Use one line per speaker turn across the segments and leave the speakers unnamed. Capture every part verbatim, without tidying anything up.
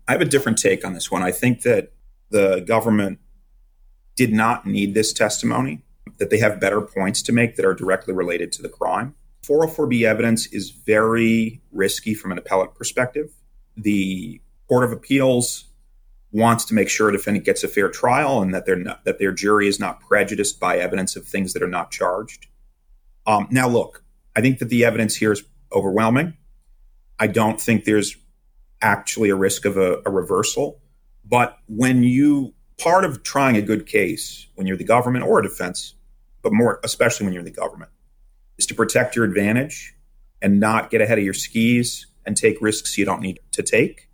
I have a different take on this one. I think that the government did not need this testimony, that they have better points to make that are directly related to the crime. four oh four B evidence is very risky from an appellate perspective. The Court of Appeals wants to make sure a defendant gets a fair trial and that they're not, that their jury is not prejudiced by evidence of things that are not charged. Um, now, look, I think that the evidence here is overwhelming. I don't think there's actually a risk of a, a reversal. But when you, part of trying a good case when you're the government or a defense, but more especially when you're the government, is to protect your advantage and not get ahead of your skis and take risks you don't need to take.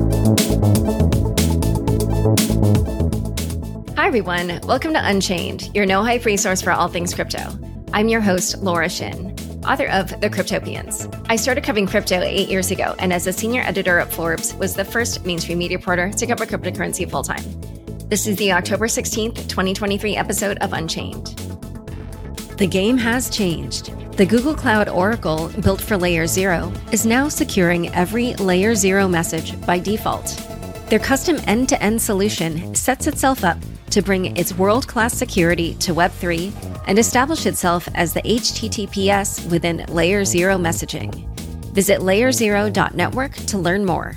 Hi, everyone. Welcome to Unchained, your no-hype resource for all things crypto. I'm your host, Laura Shin, author of The Cryptopians. I started covering crypto eight years ago, and as a senior editor at Forbes, was the first mainstream media reporter to cover cryptocurrency full-time. This is the October sixteenth, twenty twenty-three episode of Unchained. The game has changed. The Google Cloud Oracle, built for Layer Zero, is now securing every Layer Zero message by default. Their custom end-to-end solution sets itself up to bring its world-class security to Web three and establish itself as the H T T P S within Layer Zero messaging. Visit layer zero dot network to learn more.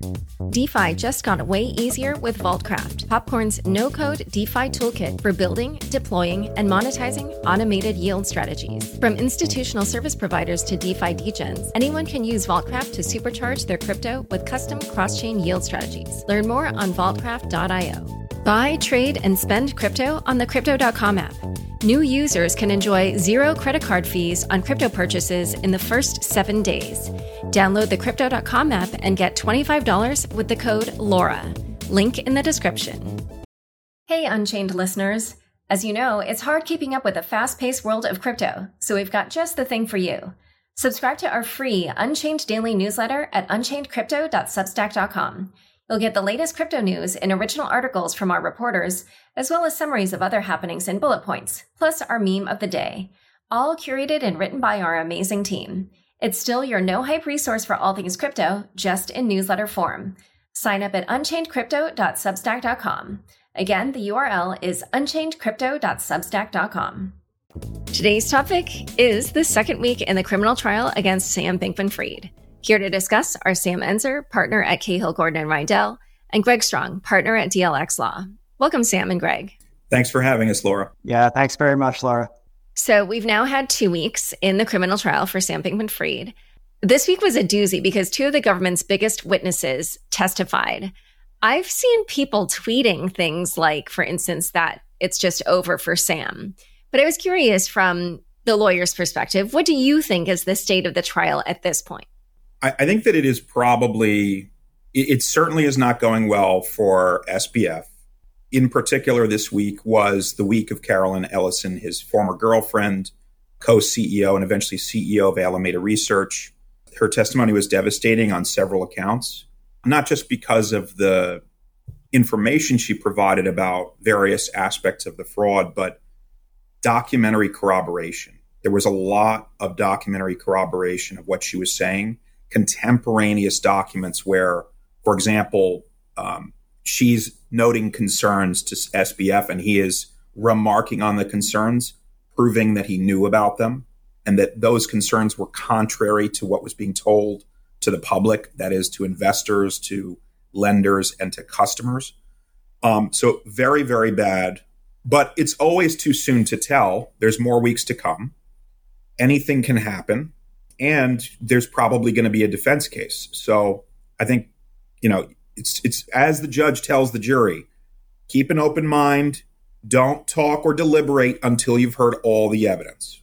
DeFi just got way easier with Vaultcraft, Popcorn's no-code DeFi toolkit for building, deploying, and monetizing automated yield strategies. From institutional service providers to DeFi degens, anyone can use Vaultcraft to supercharge their crypto with custom cross-chain yield strategies. Learn more on vaultcraft dot io. Buy, trade, and spend crypto on the crypto dot com app. New users can enjoy zero credit card fees on crypto purchases in the first seven days. Download the crypto dot com app and get twenty-five dollars with the code LAURA. Link in the description. Hey, Unchained listeners. As you know, it's hard keeping up with the fast-paced world of crypto, so we've got just the thing for you. Subscribe to our free Unchained daily newsletter at unchained crypto dot substack dot com. You'll get the latest crypto news and original articles from our reporters, as well as summaries of other happenings and bullet points, plus our meme of the day, all curated and written by our amazing team. It's still your no-hype resource for all things crypto, just in newsletter form. Sign up at unchained crypto dot substack dot com. Again, the U R L is unchained crypto dot substack dot com. Today's topic is the second week in the criminal trial against Sam Bankman-Fried. Here to discuss are Sam Enzer, partner at Cahill, Gordon and Rydell, and Greg Strong, partner at D L X Law. Welcome, Sam and Greg.
Thanks for having us, Laura.
Yeah, thanks very much, Laura.
So we've now had two weeks in the criminal trial for Sam Bankman-Fried. This week was a doozy because two of the government's biggest witnesses testified. I've seen people tweeting things like, for instance, that it's just over for Sam. But I was curious from the lawyer's perspective, what do you think is the state of the trial at this point?
I, I think that it is probably, it, it certainly is not going well for S B F. In particular, this week was the week of Carolyn Ellison, his former girlfriend, co-C E O, and eventually C E O of Alameda Research. Her testimony was devastating on several accounts, not just because of the information she provided about various aspects of the fraud, but documentary corroboration. There was a lot of documentary corroboration of what she was saying, contemporaneous documents where, for example, um, she's noting concerns to S B F and he is remarking on the concerns, proving that he knew about them and that those concerns were contrary to what was being told to the public, that is to investors, to lenders, and to customers. Um, so very, very bad. But it's always too soon to tell. There's more weeks to come. Anything can happen. And there's probably going to be a defense case. So I think, you know, It's it's as the judge tells the jury, keep an open mind. Don't talk or deliberate until you've heard all the evidence.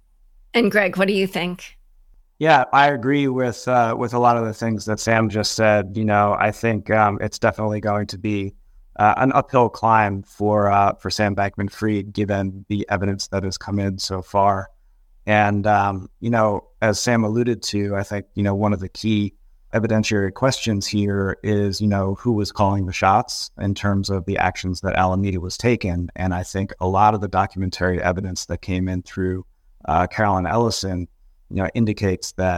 And Greg, what do you think?
Yeah, I agree with uh, with a lot of the things that Sam just said. You know, I think um, it's definitely going to be uh, an uphill climb for uh, for Sam Bankman-Fried, given the evidence that has come in so far. And um, you know, as Sam alluded to, I think you know one of the key evidentiary questions here is, you know, who was calling the shots in terms of the actions that Alameda was taken. And I think a lot of the documentary evidence that came in through uh, Carolyn Ellison, you know, indicates that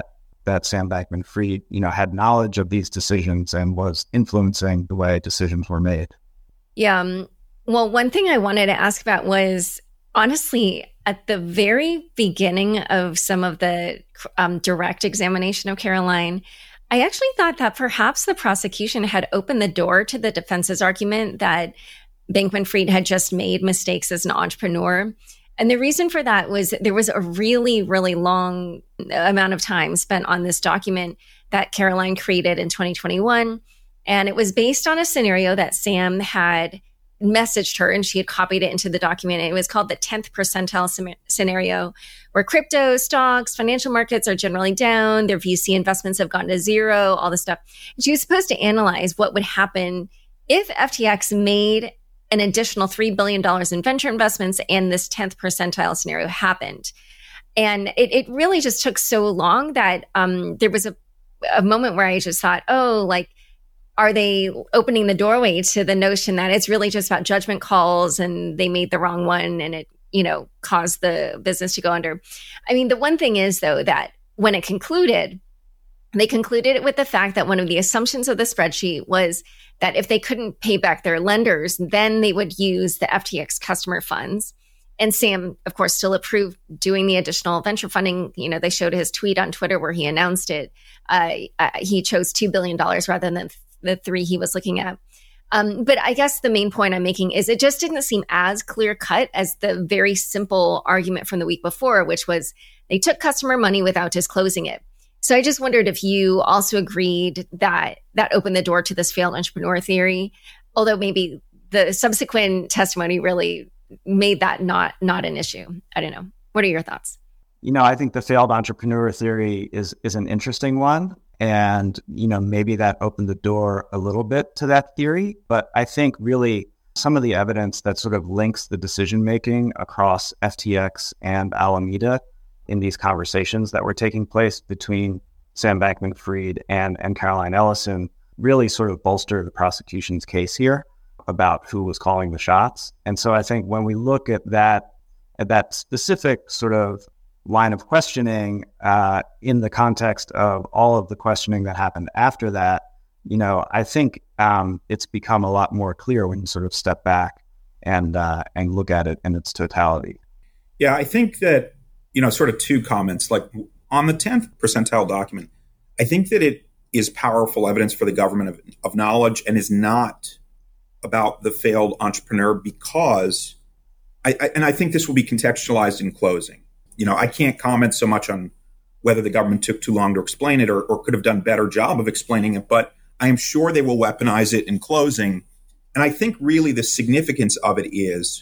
that Sam Bankman-Fried, you know, had knowledge of these decisions and was influencing the way decisions were made.
Yeah. Um, well, one thing I wanted to ask about was, honestly, at the very beginning of some of the um, direct examination of Caroline, I actually thought that perhaps the prosecution had opened the door to the defense's argument that Bankman-Fried had just made mistakes as an entrepreneur. And the reason for that was there was a really, really long amount of time spent on this document that Caroline created in twenty twenty-one. And it was based on a scenario that Sam had messaged her, and she had copied it into the document. And it was called the tenth percentile sem- scenario, where crypto, stocks, financial markets are generally down. Their V C investments have gone to zero, all this stuff. And she was supposed to analyze what would happen if F T X made an additional three billion dollars in venture investments and this tenth percentile scenario happened. And it, it really just took so long that um, there was a, a moment where I just thought, oh, like, are they opening the doorway to the notion that it's really just about judgment calls and they made the wrong one and it, you know, caused the business to go under? I mean, the one thing is, though, that when it concluded, they concluded it with the fact that one of the assumptions of the spreadsheet was that if they couldn't pay back their lenders, then they would use the F T X customer funds. And Sam, of course, still approved doing the additional venture funding. You know, they showed his tweet on Twitter where he announced it. Uh, uh, he chose two billion dollars rather than the three he was looking at. Um, but I guess the main point I'm making is it just didn't seem as clear cut as the very simple argument from the week before, which was they took customer money without disclosing it. So I just wondered if you also agreed that that opened the door to this failed entrepreneur theory, although maybe the subsequent testimony really made that not not an issue. I don't know. What are your thoughts?
You know, I think the failed entrepreneur theory is is an interesting one. And, you know, maybe that opened the door a little bit to that theory. But I think really some of the evidence that sort of links the decision-making across F T X and Alameda in these conversations that were taking place between Sam Bankman-Fried and, and Caroline Ellison really sort of bolster the prosecution's case here about who was calling the shots. And so I think when we look at that, at that specific sort of line of questioning uh, in the context of all of the questioning that happened after that, you know, I think um, it's become a lot more clear when you sort of step back and uh, and look at it in its totality.
Yeah, I think that, you know, sort of two comments. Like on the tenth percentile document, I think that it is powerful evidence for the government of, of knowledge and is not about the failed entrepreneur because, I, I and I think this will be contextualized in closing. You know, I can't comment so much on whether the government took too long to explain it or, or could have done a better job of explaining it, but I am sure they will weaponize it in closing. And I think really the significance of it is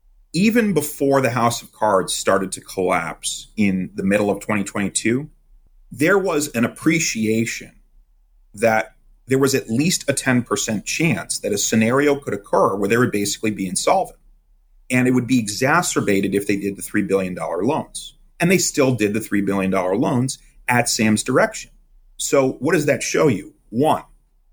even before the House of Cards started to collapse in the middle of twenty twenty-two, there was an appreciation that there was at least a ten percent chance that a scenario could occur where they would basically be insolvent. And it would be exacerbated if they did the three billion dollars loans. And they still did the three billion dollars loans at Sam's direction. So what does that show you? One,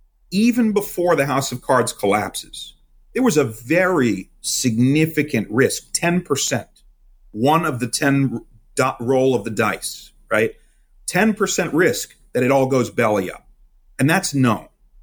even before the House of Cards collapses, there was a very significant risk, ten percent, one of the ten dot roll of the dice, right? ten percent risk that it all goes belly up. And that's known.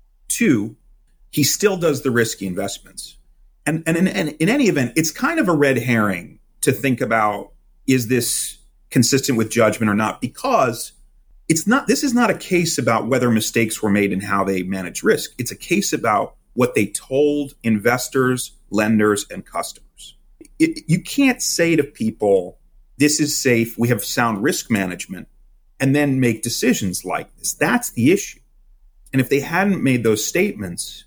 Two, he still does the risky investments. And, and in, in, in any event, it's kind of a red herring to think about, is this consistent with judgment or not? Because it's not, this is not a case about whether mistakes were made in how they manage risk. It's a case about what they told investors, lenders, and customers. It, you can't say to people, this is safe, we have sound risk management, and then make decisions like this. That's the issue. And if they hadn't made those statements,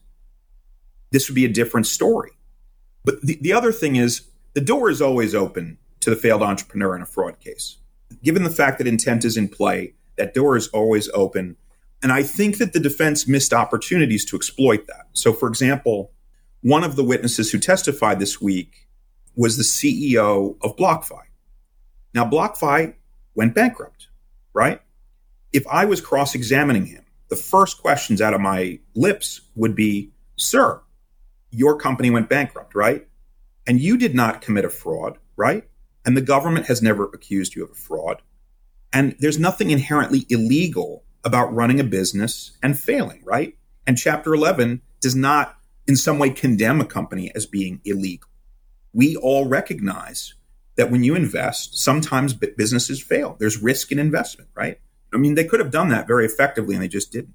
this would be a different story. But the, the other thing is, the door is always open to the failed entrepreneur in a fraud case. Given the fact that intent is in play, that door is always open. And I think that the defense missed opportunities to exploit that. So, for example, one of the witnesses who testified this week was the C E O of BlockFi. Now, BlockFi went bankrupt, right? If I was cross-examining him, the first questions out of my lips would be, sir, your company went bankrupt, right? And you did not commit a fraud, right? And the government has never accused you of a fraud. And there's nothing inherently illegal about running a business and failing, right? And Chapter eleven does not in some way condemn a company as being illegal. We all recognize that when you invest, sometimes businesses fail. There's risk in investment, right? I mean, they could have done that very effectively and they just didn't.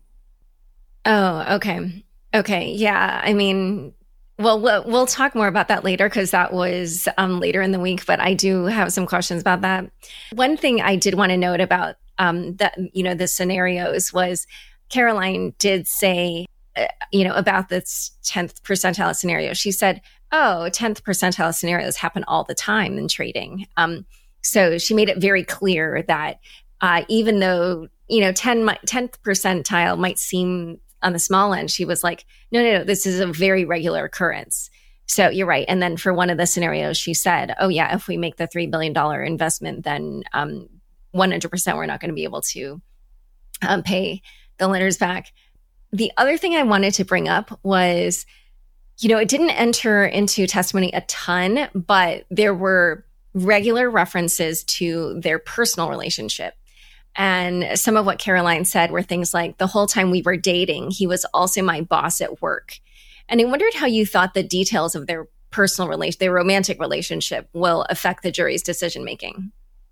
Oh, okay. Okay. Yeah. I mean, well, we'll, we'll talk more about that later because that was um, later in the week, but I do have some questions about that. One thing I did want to note about um, that, you know, the scenarios was Caroline did say, uh, you know, about this tenth percentile scenario. She said, oh, tenth percentile scenarios happen all the time in trading. Um, so she made it very clear that uh, even though, you know, tenth percentile might seem on the small end, she was like, no, no, no, this is a very regular occurrence. So you're right. And then for one of the scenarios, she said, oh, yeah, if we make the three billion dollars investment, then um, one hundred percent we're not going to be able to um, pay the lenders back. The other thing I wanted to bring up was, you know, it didn't enter into testimony a ton, but there were regular references to their personal relationship. And some of what Caroline said were things like, the whole time we were dating, he was also my boss at work. And I wondered how you thought the details of their personal relation, their romantic relationship will affect the jury's decision making.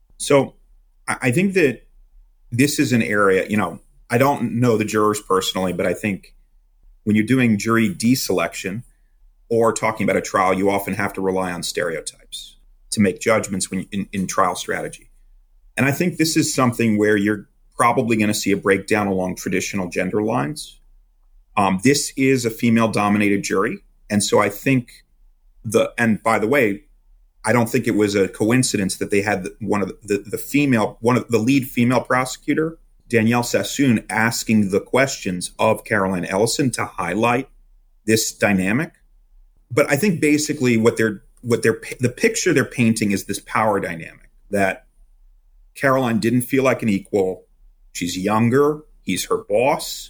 So I think that this is an area, you know, I don't know the jurors personally, but I think when you're doing jury deselection or talking about a trial, you often have to rely on stereotypes to make judgments when you, in, in trial strategy. And I think this is something where you're probably going to see a breakdown along traditional gender lines. Um, this is a female-dominated jury. And so I think the, and by the way, I don't think it was a coincidence that they had one of the, the, the female, one of the lead female prosecutor, Danielle Sassoon, asking the questions of Caroline Ellison to highlight this dynamic. But I think basically what they're, what they're, the picture they're painting is this power dynamic that Caroline didn't feel like an equal. She's younger. He's her boss.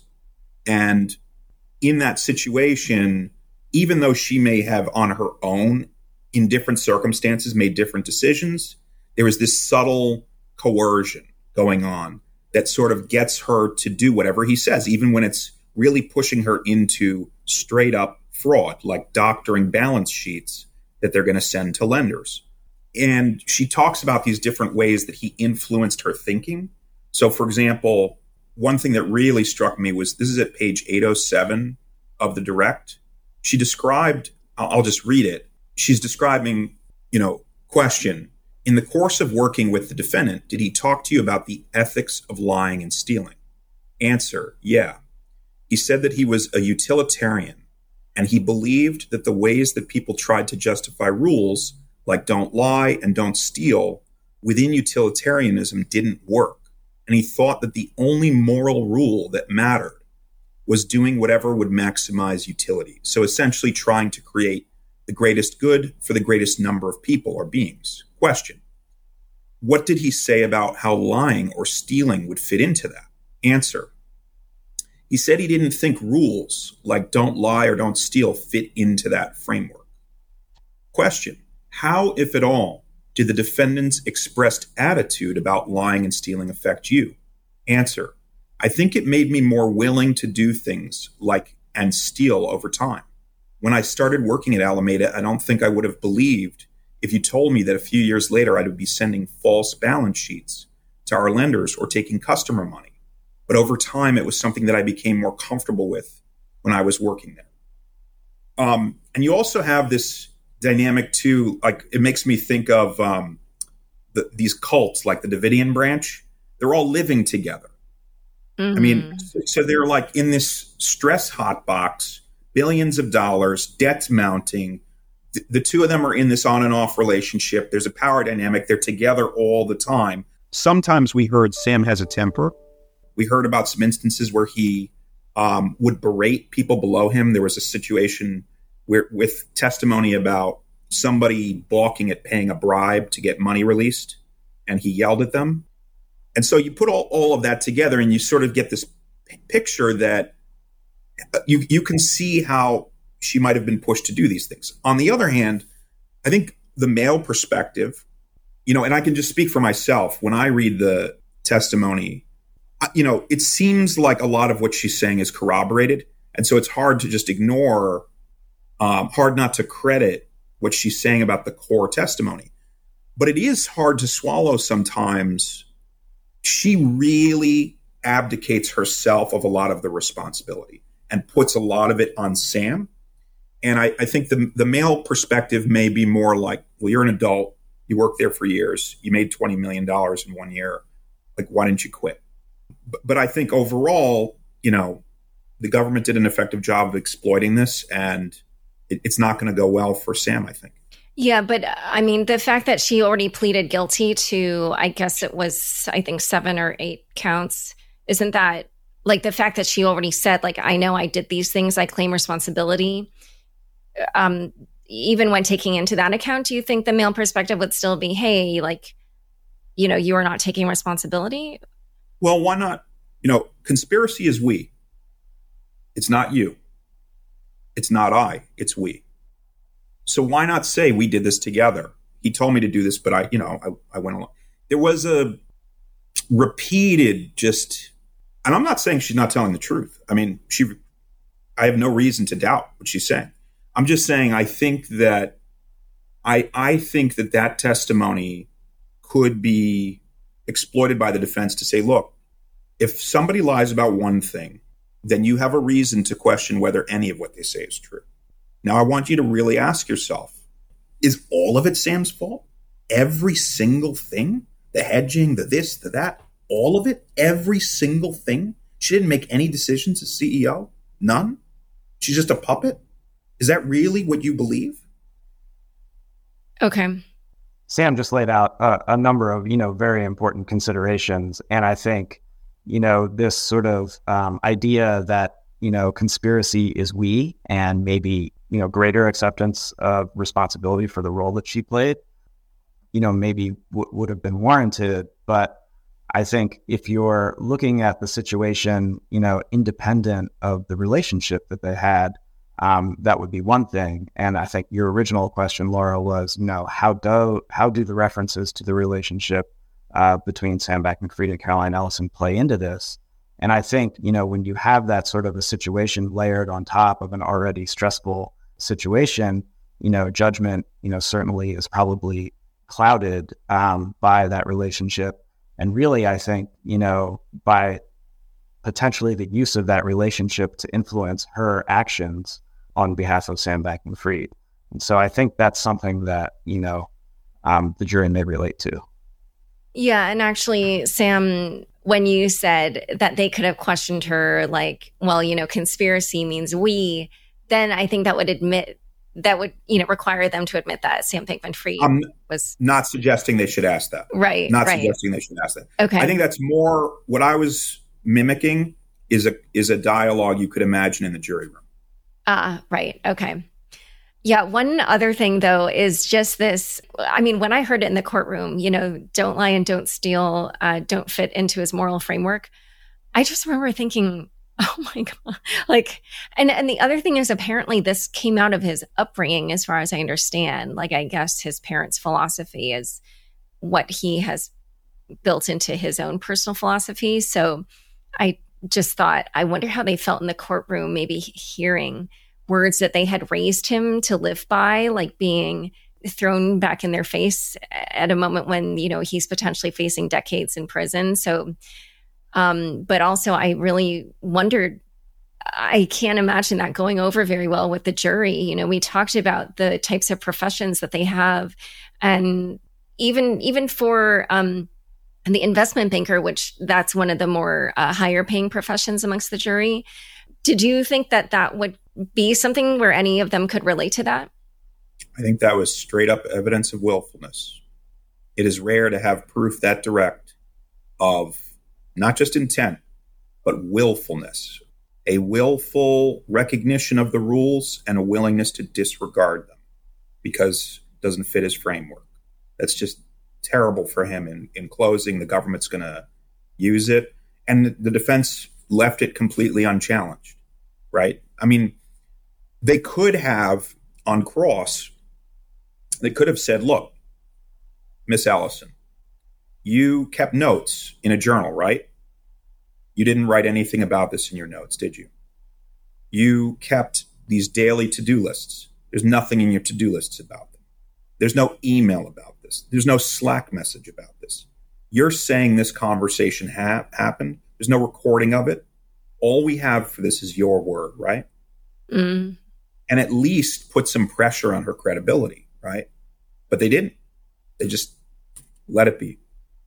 And in that situation, even though she may have on her own, in different circumstances, made different decisions, there is this subtle coercion going on that sort of gets her to do whatever he says, even when it's really pushing her into straight up fraud, like doctoring balance sheets that they're going to send to lenders. And she talks about these different ways that he influenced her thinking. So, for example, one thing that really struck me was, this is at page eight oh seven of the direct. She described, I'll just read it. She's describing, you know, question, in the course of working with the defendant, did he talk to you about the ethics of lying and stealing? Answer, yeah. He said that he was a utilitarian and he believed that the ways that people tried to justify rules like don't lie and don't steal within utilitarianism didn't work. And he thought that the only moral rule that mattered was doing whatever would maximize utility. So essentially trying to create the greatest good for the greatest number of people or beings. Question: what did he say about how lying or stealing would fit into that? Answer: he said he didn't think rules like don't lie or don't steal fit into that framework. Question: how, if at all, did the defendant's expressed attitude about lying and stealing affect you? Answer: I think it made me more willing to do things like and steal over time. When I started working at Alameda, I don't think I would have believed if you told me that a few years later I would be sending false balance sheets to our lenders or taking customer money. But over time, it was something that I became more comfortable with when I was working there. Um, and you also have this dynamic too, like it makes me think of um, the, these cults like the Davidian branch. They're all living together. Mm-hmm. I mean, so they're like in this stress hot box, billions of dollars, debts mounting. The, the two of them are in this on and off relationship. There's a power dynamic. They're together all the time. Sometimes we heard Sam has a temper. We heard about some instances where he um, would berate people below him. There was a situation where, with testimony about somebody balking at paying a bribe to get money released, and he yelled at them. And so you put all, all of that together and you sort of get this p- picture that you you can see how she might have been pushed to do these things. On the other hand, I think the male perspective, you know, and I can just speak for myself. When I read the testimony, you know, it seems like a lot of what she's saying is corroborated. And so it's hard to just ignore, um, hard not to credit what she's saying about the core testimony. But it is hard to swallow sometimes. She really abdicates herself of a lot of the responsibility and puts a lot of it on Sam. And I, I think the the male perspective may be more like, well, you're an adult. You worked there for years. You made twenty million dollars in one year. Like, why didn't you quit? But, but I think overall, you know, the government did an effective job of exploiting this, and it, it's not going to go well for Sam, I think.
Yeah, but I mean, the fact that she already pleaded guilty to, I guess it was, I think, seven or eight counts, isn't that, like, the fact that she already said, like, I know I did these things, I claim responsibility. Um, even when taking into that account, do you think the male perspective would still be, hey, like, you know, you are not taking responsibility?
Well, why not? You know, conspiracy is we. It's not you. It's not I. It's we. So why not say we did this together? He told me to do this, but I, you know, I, I went along. There was a repeated just, and I'm not saying she's not telling the truth. I mean, she, I have no reason to doubt what she's saying. I'm just saying, I think that, I, I think that that testimony could be exploited by the defense to say, look, if somebody lies about one thing, then you have a reason to question whether any of what they say is true. Now, I want you to really ask yourself, is all of it Sam's fault? Every single thing? The hedging, the this, the that, all of it? Every single thing? She didn't make any decisions as C E O? None? She's just a puppet? Is that really what you believe?
Okay.
Sam just laid out a, a number of, you know, very important considerations. And I think, you know, this sort of um, idea that, you know, conspiracy is we, and maybe, you know, greater acceptance of responsibility for the role that she played, you know, maybe w- would have been warranted. But I think if you're looking at the situation, you know, independent of the relationship that they had, um, that would be one thing. And I think your original question, Laura, was, you know, how do how do the references to the relationship uh, between Sam Bankman-Fried and Caroline Ellison play into this? And I think, you know, when you have that sort of a situation layered on top of an already stressful situation, you know, judgment, you know, certainly is probably clouded um, by that relationship. And really, I think, you know, by potentially the use of that relationship to influence her actions on behalf of Sam Bankman-Fried. And so I think that's something that, you know, um, the jury may relate to.
Yeah. And actually, Sam, when you said that they could have questioned her, like, well, you know, conspiracy means we, then I think that would admit, that would, you know, require them to admit that Sam Bankman-Fried
I'm
was
not suggesting they should ask that.
Right.
Not
right.
suggesting they should ask that.
Okay.
I think that's more what I was mimicking is a is a dialogue you could imagine in the jury room.
Ah, uh, right. Okay. Yeah. One other thing, though, is just this. I mean, when I heard it in the courtroom, you know, don't lie and don't steal, uh, don't fit into his moral framework. I just remember thinking, oh my God. Like, and, and the other thing is apparently this came out of his upbringing, as far as I understand. Like, I guess his parents' philosophy is what he has built into his own personal philosophy. So I just thought, I wonder how they felt in the courtroom, maybe hearing words that they had raised him to live by, like being thrown back in their face at a moment when, you know, he's potentially facing decades in prison. So, um, but also I really wondered, I can't imagine that going over very well with the jury. You know, we talked about the types of professions that they have, and even, even for, um, the investment banker, which that's one of the more uh, higher paying professions amongst the jury. Did you think that that would be something where any of them could relate to that?
I think that was straight up evidence of willfulness. It is rare to have proof that direct of not just intent, but willfulness, a willful recognition of the rules and a willingness to disregard them because it doesn't fit his framework. That's just terrible for him. In, in closing, the government's going to use it. And the defense left it completely unchallenged, right? I mean, they could have, on cross, they could have said, look, Miss Ellison, You kept notes in a journal, right? You didn't write anything about this in your notes, did you? You kept these daily to-do lists. There's nothing in your to-do lists about them. There's no email about this. There's no Slack message about this. You're saying this conversation ha- happened. There's no recording of it. All we have for this is your word, right?
Mm.
And at least put some pressure on her credibility, right? But they didn't. They just let it be.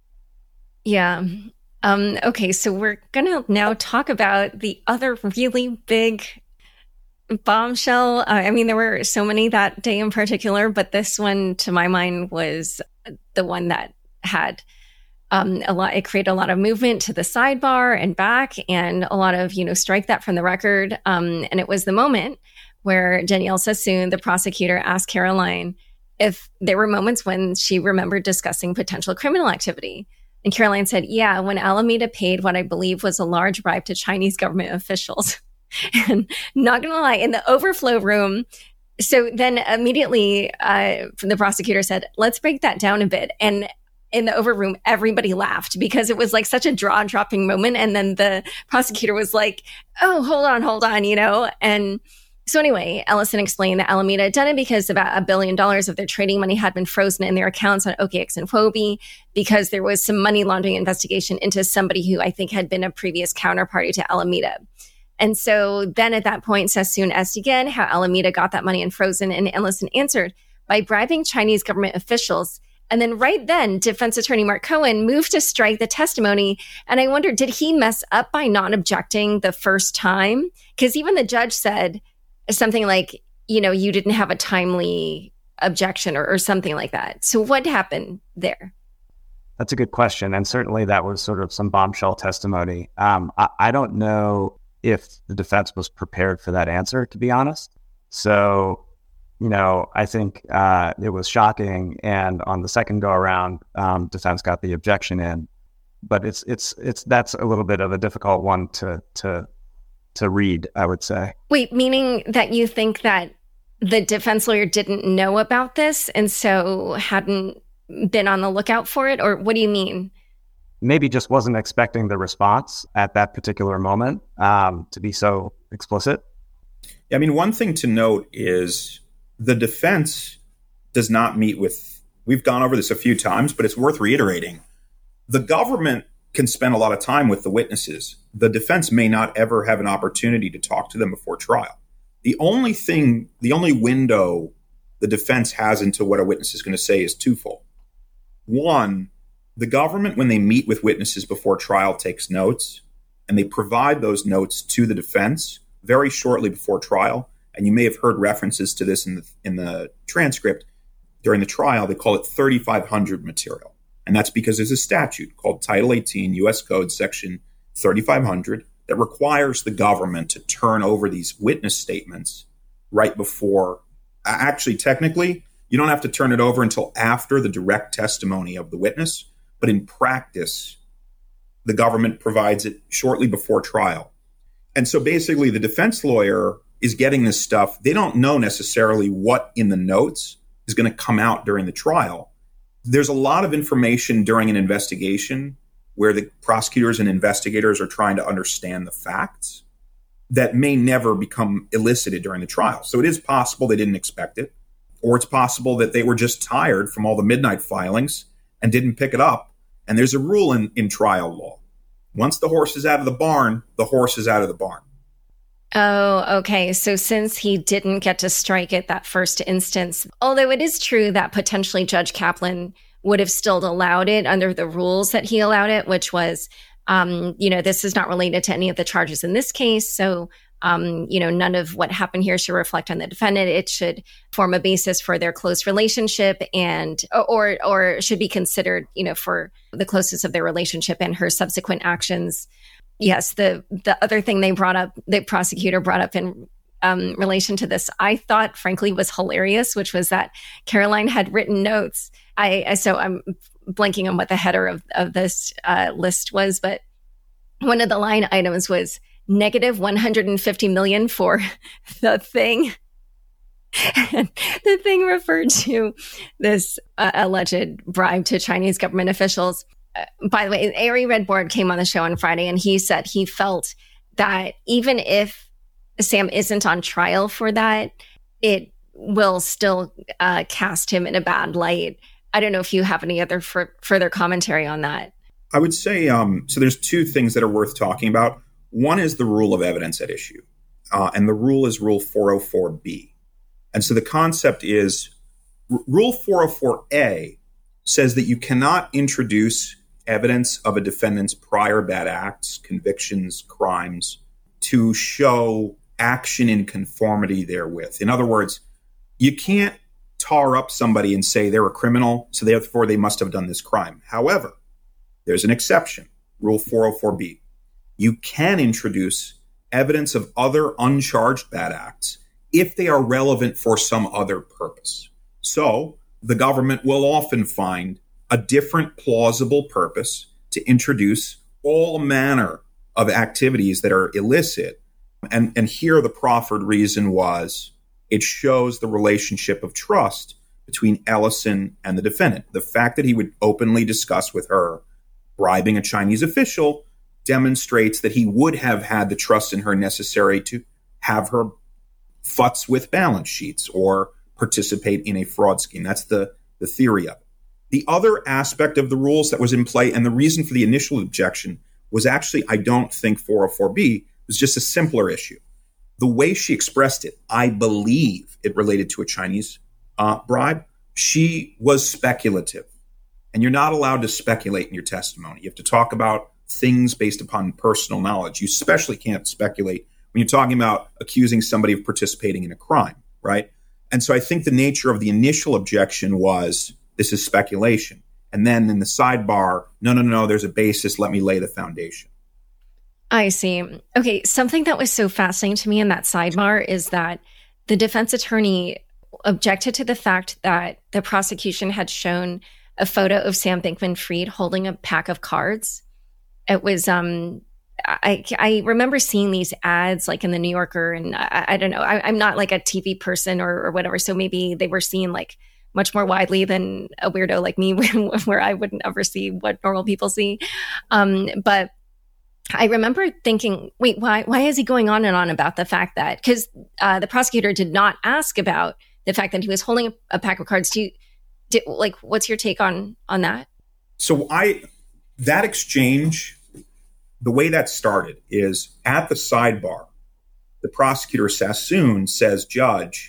Yeah. Um, okay, so we're going to now talk about the other really big bombshell. Uh, I mean, there were so many that day in particular, but this one, to my mind, was the one that had um, a lot. It created a lot of movement to the sidebar and back, and a lot of, you know, strike that from the record. Um, and it was the moment where Danielle Sassoon, the prosecutor, asked Caroline if there were moments when she remembered discussing potential criminal activity. And Caroline said, yeah, when Alameda paid what I believe was a large bribe to Chinese government officials. And not going to lie, in the overflow room, so then immediately uh, the prosecutor said, let's break that down a bit. And in the over room, everybody laughed because it was like such a jaw-dropping moment. And then the prosecutor was like, oh, hold on, hold on, you know? And so anyway, Ellison explained that Alameda had done it because about a billion dollars of their trading money had been frozen in their accounts on O K X and Huobi, because there was some money laundering investigation into somebody who I think had been a previous counterparty to Alameda. And so then at that point, Sassoon asked again how Alameda got that money unfrozen, and Ellison answered, by bribing Chinese government officials. And then right then, defense attorney Mark Cohen moved to strike the testimony. And I wondered, did he mess up by not objecting the first time? Because even the judge said something like, you know, you didn't have a timely objection or, or something like that. So what happened there?
That's a good question. And certainly that was sort of some bombshell testimony. Um, I, I don't know if the defense was prepared for that answer, to be honest. So, you know, I think uh, it was shocking. And on the second go around, um, defense got the objection in. But it's it's it's that's a little bit of a difficult one to to to read, I would say.
Wait, meaning that you think that the defense lawyer didn't know about this and so hadn't been on the lookout for it? Or what do you mean?
Maybe just wasn't expecting the response at that particular moment, um, to be so explicit.
I mean, one thing to note is the defense does not meet with, we've gone over this a few times, but it's worth reiterating. The government can spend a lot of time with the witnesses. The defense may not ever have an opportunity to talk to them before trial. The only thing, the only window the defense has into what a witness is going to say is twofold. One, the government, when they meet with witnesses before trial, takes notes, and they provide those notes to the defense very shortly before trial. And you may have heard references to this in the in the transcript. During the trial, they call it thirty-five hundred material. And that's because there's a statute called Title eighteen U S Code Section thirty-five hundred that requires the government to turn over these witness statements right before. Actually, technically, you don't have to turn it over until after the direct testimony of the witness. But in practice, the government provides it shortly before trial. And so basically the defense lawyer is getting this stuff. They don't know necessarily what in the notes is going to come out during the trial. There's a lot of information during an investigation where the prosecutors and investigators are trying to understand the facts that may never become elicited during the trial. So it is possible they didn't expect it, or it's possible that they were just tired from all the midnight filings and didn't pick it up. And there's a rule in, in trial law. Once the horse is out of the barn, the horse is out of the barn.
Oh, okay. So since he didn't get to strike it that first instance, although it is true that potentially Judge Kaplan would have still allowed it under the rules that he allowed it, which was, um, you know, this is not related to any of the charges in this case. So, um, you know, none of what happened here should reflect on the defendant. It should form a basis for their close relationship and, or, or should be considered, you know, for the closeness of their relationship and her subsequent actions. Yes, the the other thing they brought up, the prosecutor brought up in um, relation to this, I thought, frankly, was hilarious, which was that Caroline had written notes. I, I so I'm blanking on what the header of, of this uh, list was, but one of the line items was negative one hundred fifty million for the thing. And the thing referred to this uh, alleged bribe to Chinese government officials. uh, by the way, Ari Redbord came on the show on Friday, and he said he felt that even if Sam isn't on trial for that, it will still uh, cast him in a bad light. I don't know if you have any other f- further commentary on that.
I would say, um, so there's two things that are worth talking about. One is the rule of evidence at issue, uh, and the rule is Rule four oh four B. And so the concept is R- Rule four oh four A says that you cannot introduce evidence of a defendant's prior bad acts, convictions, crimes, to show action in conformity therewith. In other words, you can't tar up somebody and say they're a criminal, so therefore they must have done this crime. However, there's an exception, Rule four oh four B. You can introduce evidence of other uncharged bad acts if they are relevant for some other purpose. So the government will often find a different plausible purpose to introduce all manner of activities that are illicit. And, and here the proffered reason was it shows the relationship of trust between Ellison and the defendant. The fact that he would openly discuss with her bribing a Chinese official demonstrates that he would have had the trust in her necessary to have her futz with balance sheets or participate in a fraud scheme. That's the, the theory of it. The other aspect of the rules that was in play, and the reason for the initial objection, was actually, I don't think four oh four B was just a simpler issue. The way she expressed it, I believe it related to a Chinese uh, bribe. She was speculative. And you're not allowed to speculate in your testimony. You have to talk about things based upon personal knowledge. You especially can't speculate when you're talking about accusing somebody of participating in a crime, right? And so I think the nature of the initial objection was, this is speculation. And then in the sidebar, no, no, no, there's a basis. Let me lay the foundation.
I see. Okay, something that was so fascinating to me in that sidebar is that the defense attorney objected to the fact that the prosecution had shown a photo of Sam Bankman-Fried holding a pack of cards. It was, um, I, I remember seeing these ads like in the New Yorker, and I, I don't know, I, I'm not like a T V person or, or whatever, so maybe they were seen like much more widely than a weirdo like me, where I wouldn't ever see what normal people see. Um, but I remember thinking, wait, why why is he going on and on about the fact that, because uh, the prosecutor did not ask about the fact that he was holding a, a pack of cards. Do you, did, like, what's your take on on that?
So I, that exchange, the way that started is at the sidebar, the prosecutor Sassoon says, Judge,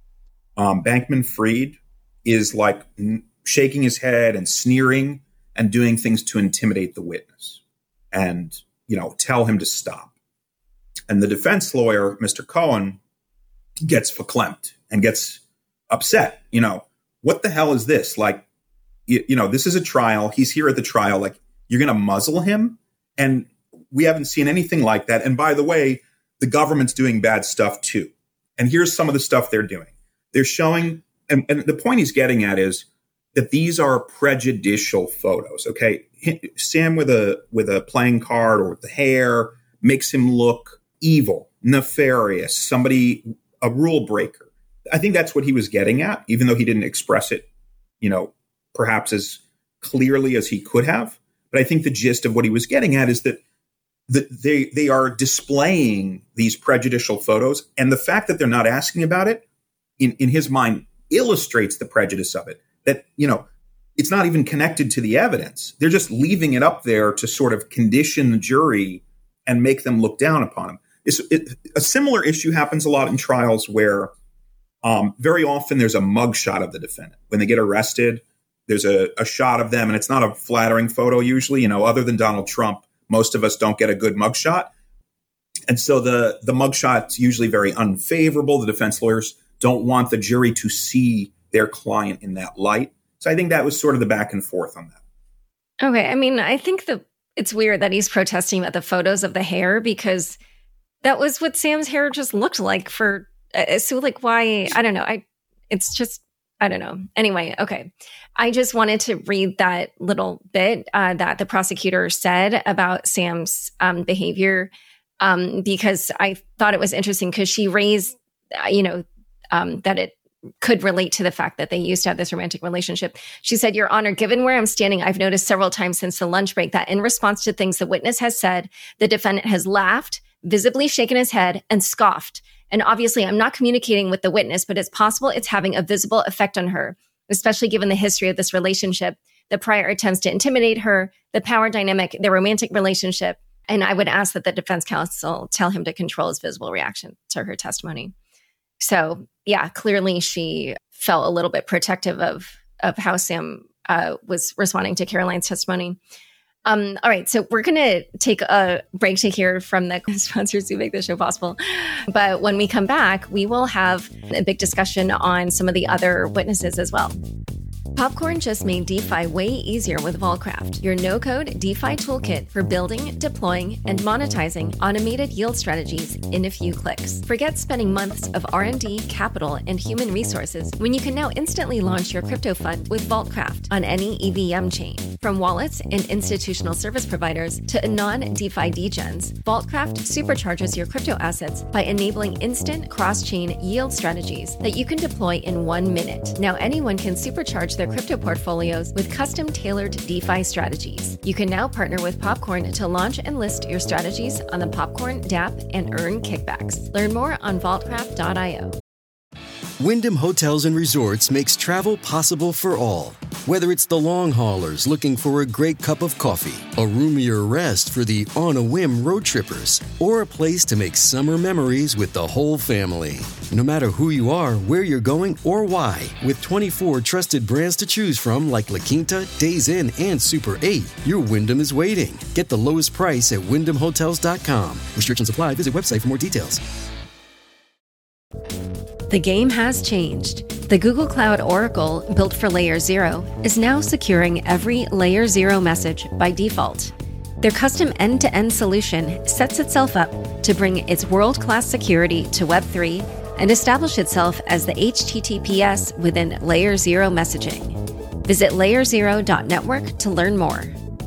um, Bankman-Fried is like n- shaking his head and sneering and doing things to intimidate the witness and, you know, tell him to stop. And the defense lawyer, Mister Cohen, gets verklempt and gets upset. You know, what the hell is this? Like, you, you know, this is a trial. He's here at the trial. Like, you're going to muzzle him? And we haven't seen anything like that. And by the way, the government's doing bad stuff too. And here's some of the stuff they're doing. They're showing, and, and the point he's getting at is that these are prejudicial photos. Okay, Sam with a with a playing card or with the hair makes him look evil, nefarious, somebody, a rule breaker. I think that's what he was getting at, even though he didn't express it, you know, perhaps as clearly as he could have. But I think the gist of what he was getting at is that that they they are displaying these prejudicial photos, and the fact that they're not asking about it, in, in his mind, illustrates the prejudice of it. That, you know, it's not even connected to the evidence. They're just leaving it up there to sort of condition the jury and make them look down upon him. It's, it, a similar issue happens a lot in trials where um, very often there's a mugshot of the defendant. When they get arrested, there's a, a shot of them, and it's not a flattering photo usually. You know, other than Donald Trump, most of us don't get a good mugshot. And so the, the mugshot's usually very unfavorable. The defense lawyers don't want the jury to see their client in that light. So I think that was sort of the back and forth on that.
Okay. I mean, I think the it's weird that he's protesting about the photos of the hair, because that was what Sam's hair just looked like for, uh, so like, why? I don't know. I, it's just, I don't know. Anyway, okay. I just wanted to read that little bit uh, that the prosecutor said about Sam's um, behavior, um, because I thought it was interesting, because she raised, uh, you know, um, that it could relate to the fact that they used to have this romantic relationship. She said, Your Honor, given where I'm standing, I've noticed several times since the lunch break that in response to things the witness has said, the defendant has laughed, visibly shaken his head, and scoffed. And obviously, I'm not communicating with the witness, but it's possible it's having a visible effect on her, especially given the history of this relationship, the prior attempts to intimidate her, the power dynamic, the romantic relationship. And I would ask that the defense counsel tell him to control his visible reaction to her testimony. So, yeah, clearly she felt a little bit protective of, of how Sam uh, was responding to Caroline's testimony. Um, all right, so we're going to take a break to hear from the sponsors who make this show possible. But when we come back, we will have a big discussion on some of the other witnesses as well. Popcorn just made DeFi way easier with Vaultcraft, your no-code DeFi toolkit for building, deploying, and monetizing automated yield strategies in a few clicks. Forget spending months of R and D, capital, and human resources when you can now instantly launch your crypto fund with Vaultcraft on any E V M chain. From wallets and institutional service providers to non-DeFi degens, Vaultcraft supercharges your crypto assets by enabling instant cross-chain yield strategies that you can deploy in one minute. Now anyone can supercharge their crypto portfolios with custom-tailored DeFi strategies. You can now partner with Popcorn to launch and list your strategies on the Popcorn dApp and earn kickbacks. Learn more on vaultcraft dot io.
Wyndham Hotels and Resorts makes travel possible for all. Whether it's the long haulers looking for a great cup of coffee, a roomier rest for the on-a-whim road trippers, or a place to make summer memories with the whole family. No matter who you are, where you're going, or why, with twenty-four trusted brands to choose from like La Quinta, Days Inn, and Super eight, your Wyndham is waiting. Get the lowest price at wyndham hotels dot com. Restrictions apply. Visit website for more details.
The game has changed. The Google Cloud Oracle, built for Layer Zero, is now securing every Layer Zero message by default. Their custom end-to-end solution sets itself up to bring its world-class security to Web three and establish itself as the H T T P S within Layer Zero messaging. Visit layer zero dot network to learn more.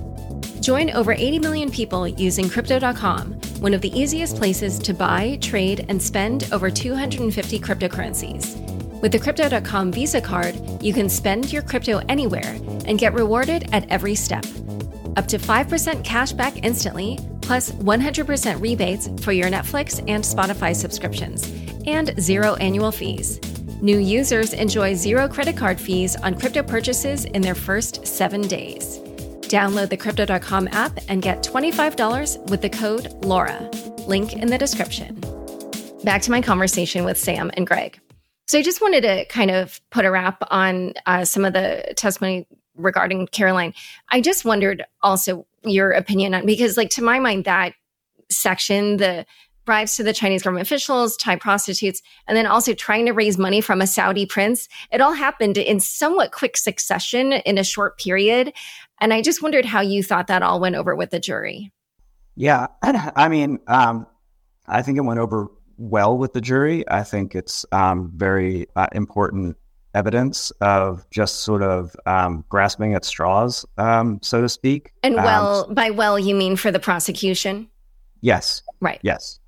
Join over eighty million people using Crypto dot com, one of the easiest places to buy, trade, and spend over two hundred fifty cryptocurrencies. With the Crypto dot com Visa card, you can spend your crypto anywhere and get rewarded at every step. Up to five percent cash back instantly, plus one hundred percent rebates for your Netflix and Spotify subscriptions, and zero annual fees. New users enjoy zero credit card fees on crypto purchases in their first seven days. Download the Crypto dot com app and get twenty-five dollars with the code Laura. Link in the description. Back to my conversation with Sam and Greg. So I just wanted to kind of put a wrap on uh, some of the testimony regarding Caroline. I just wondered also your opinion on, because like to my mind, that section, the bribes to the Chinese government officials, Thai prostitutes, and then also trying to raise money from a Saudi prince, it all happened in somewhat quick succession in a short period. And I just wondered how you thought that all went over with the jury.
Yeah, I mean, um, I think it went over well with the jury. I think it's um, very uh, important evidence of just sort of um, grasping at straws, um, so to speak.
And well, um, by well, you mean for the prosecution?
Yes.
Right.
Yes.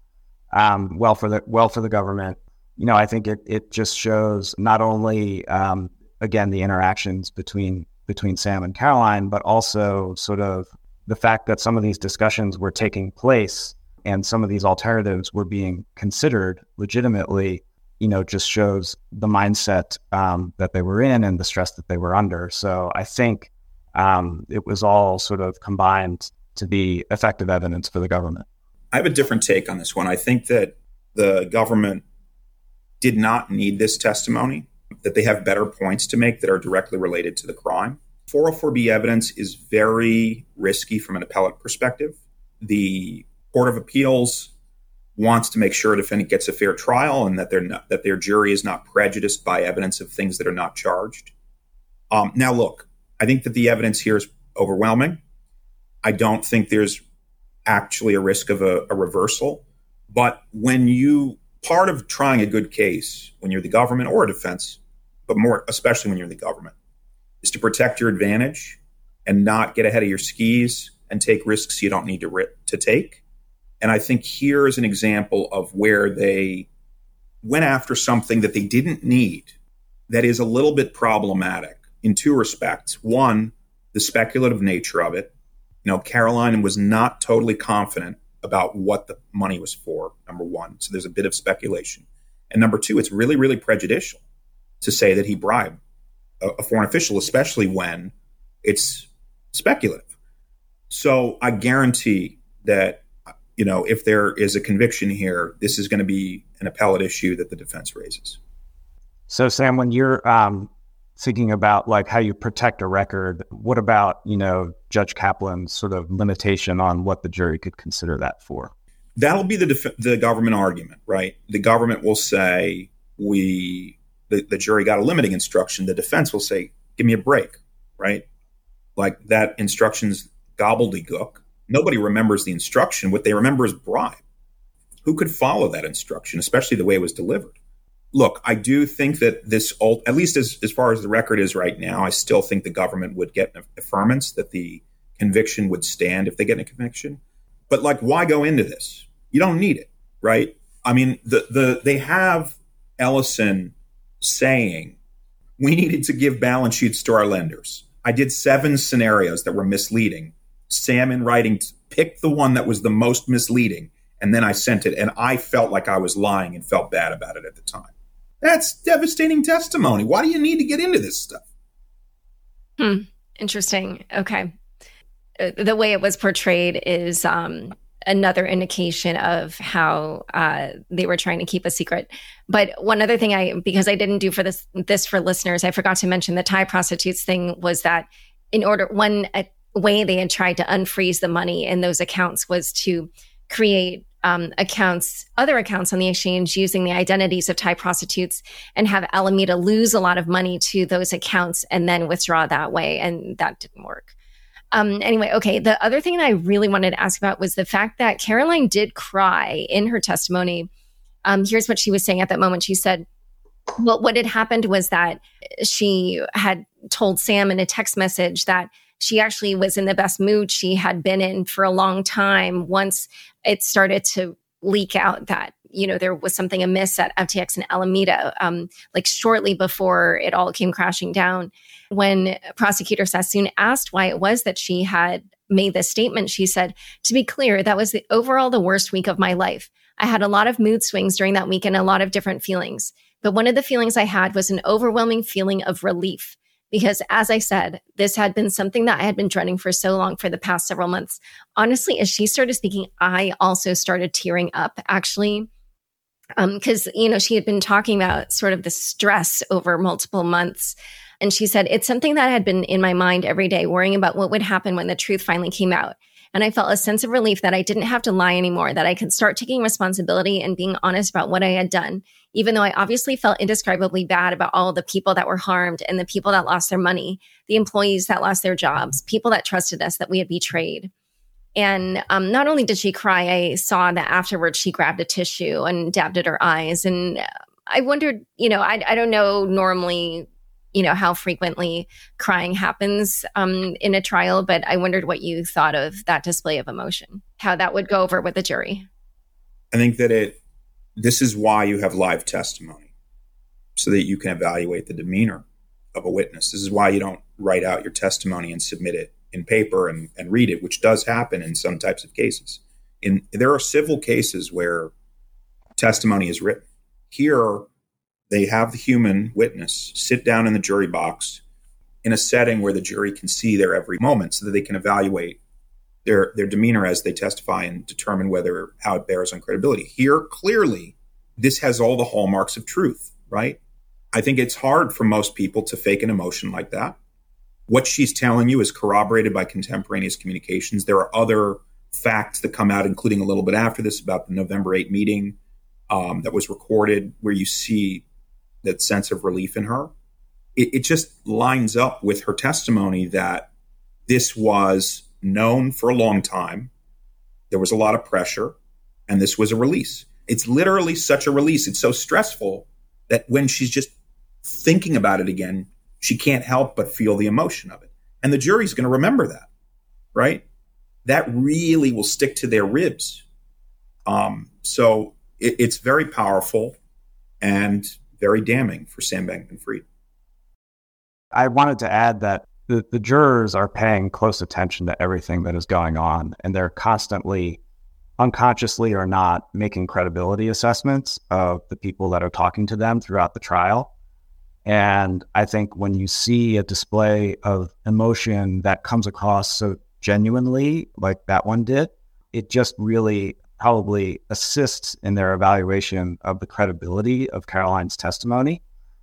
Um, well for the well for the government. You know, I think it it just shows not only um, again the interactions between between Sam and Caroline, but also sort of the fact that some of these discussions were taking place and some of these alternatives were being considered legitimately, you know, just shows the mindset um, that they were in and the stress that they were under. So I think um, it was all sort of combined to be effective evidence for the government.
I have a different take on this one. I think that the government did not need this testimony, that they have better points to make that are directly related to the crime. four oh four B evidence is very risky from an appellate perspective. The Court of Appeals wants to make sure a defendant gets a fair trial and that they're not, that their jury is not prejudiced by evidence of things that are not charged. Um, now, look, I think that the evidence here is overwhelming. I don't think there's actually a risk of a, a reversal. But when you, part of trying a good case, when you're the government or a defense, but more especially when you're the government, is to protect your advantage and not get ahead of your skis and take risks you don't need to, to take. And I think here is an example of where they went after something that they didn't need that is a little bit problematic in two respects. One, the speculative nature of it. You know, Caroline was not totally confident about what the money was for, number one. So there's a bit of speculation. And number two, it's really, really prejudicial to say that he bribed a, a foreign official, especially when it's speculative. So I guarantee that, you know, if there is a conviction here, this is going to be an appellate issue that the defense raises.
So, Sam, when you're um, thinking about like how you protect a record, what about, you know, Judge Kaplan's sort of limitation on what the jury could consider that for?
That'll be the def- the government argument, right? The government will say we the, the jury got a limiting instruction. The defense will say, give me a break, right? Like that instruction's gobbledygook. Nobody remembers the instruction. What they remember is bribe. Who could follow that instruction, especially the way it was delivered? Look, I do think that this, at least as, as far as the record is right now, I still think the government would get an affirmance, that the conviction would stand if they get a conviction. But like, why go into this? You don't need it, right? I mean, the the they have Ellison saying, we needed to give balance sheets to our lenders. I did seven scenarios that were misleading. Sam in writing picked the one that was the most misleading, and then I sent it, and I felt like I was lying and felt bad about it at the time. That's devastating testimony. Why do you need to get into this stuff?
Hmm. Interesting. Okay. Uh, the way it was portrayed is um, another indication of how uh, they were trying to keep a secret. But one other thing I, because I didn't do for this, this for listeners, I forgot to mention the Thai prostitutes thing was that in order, one a way they had tried to unfreeze the money in those accounts was to create Um, accounts, other accounts on the exchange using the identities of Thai prostitutes and have Alameda lose a lot of money to those accounts and then withdraw that way. And that didn't work. Um, anyway, okay. The other thing that I really wanted to ask about was the fact that Caroline did cry in her testimony. Um, here's what she was saying at that moment. She said, well, what had happened was that she had told Sam in a text message that she actually was in the best mood she had been in for a long time once it started to leak out that, you know, there was something amiss at F T X and Alameda, um, like shortly before it all came crashing down. When Prosecutor Sassoon asked why it was that she had made this statement, she said, to be clear, that was the overall the worst week of my life. I had a lot of mood swings during that week and a lot of different feelings. But one of the feelings I had was an overwhelming feeling of relief. Because as I said, this had been something that I had been dreading for so long for the past several months. Honestly, as she started speaking, I also started tearing up, actually, because, um, you know, she had been talking about sort of the stress over multiple months. And she said, it's something that had been in my mind every day, worrying about what would happen when the truth finally came out. And I felt a sense of relief that I didn't have to lie anymore, that I could start taking responsibility and being honest about what I had done, even though I obviously felt indescribably bad about all the people that were harmed and the people that lost their money, the employees that lost their jobs, people that trusted us, that we had betrayed. And um, not only did she cry, I saw that afterwards she grabbed a tissue and dabbed at her eyes. And I wondered, you know, I, I don't know normally, you know, how frequently crying happens um, in a trial, but I wondered what you thought of that display of emotion, how that would go over with the jury.
I think that it, this is why you have live testimony, so that you can evaluate the demeanor of a witness. This is why you don't write out your testimony and submit it in paper and, and read it, which does happen in some types of cases. In there are civil cases where testimony is written. Here, they have the human witness sit down in the jury box in a setting where the jury can see their every moment, so that they can evaluate their their demeanor as they testify and determine whether how it bears on credibility. Here, clearly, this has all the hallmarks of truth, right? I think it's hard for most people to fake an emotion like that. What she's telling you is corroborated by contemporaneous communications. There are other facts that come out, including a little bit after this, about the November eighth meeting um, that was recorded, where you see that sense of relief in her. It, it just lines up with her testimony that this was known for a long time. There was a lot of pressure, and this was a release. It's literally such a release. It's so stressful that when she's just thinking about it again, she can't help but feel the emotion of it. And the jury's going to remember that, right? That really will stick to their ribs. Um, so it, it's very powerful and very damning for Sam Bankman-Fried.
I wanted to add that the, the jurors are paying close attention to everything that is going on, and they're constantly, unconsciously or not, making credibility assessments of the people that are talking to them throughout the trial. And I think when you see a display of emotion that comes across so genuinely, like that one did, it just really probably assists in their evaluation of the credibility of Caroline's testimony.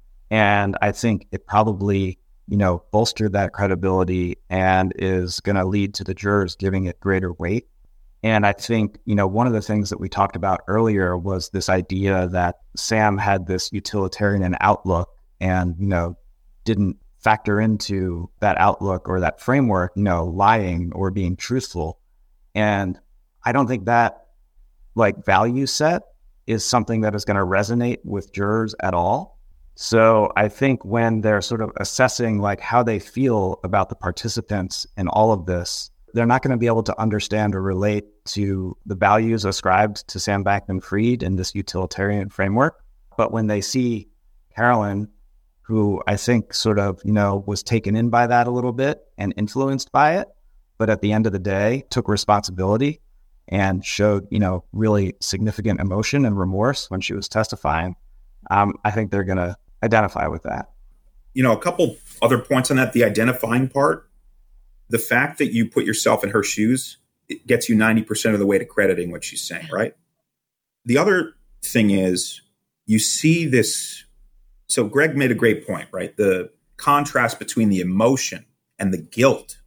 And I think it probably, you know, bolstered that credibility and is going to lead to the jurors giving it greater weight. And I think, you know, one of the things that we talked about earlier was this idea that Sam had this utilitarian outlook and, you know, didn't factor into that outlook or that framework, you know, lying or being truthful. And I don't think that like value set is something that is going to resonate with jurors at all. So I think when they're sort of assessing like how they feel about the participants in all of this, they're not going to be able to understand or relate to the values ascribed to Sam Bankman-Fried in this utilitarian framework. But when they see Carolyn, who I think sort of, you know, was taken in by that a little bit and influenced by it, but at the end of the day took responsibility and showed, you know, really significant emotion and remorse when she was testifying, um, I think they're going to identify with that.
You know, a couple other points on that, the identifying part, the fact that you put yourself in her shoes, it gets you ninety percent of the way to crediting what she's saying, right? The other thing is you see this. So Greg made a great point, right? The contrast between the emotion and the guilt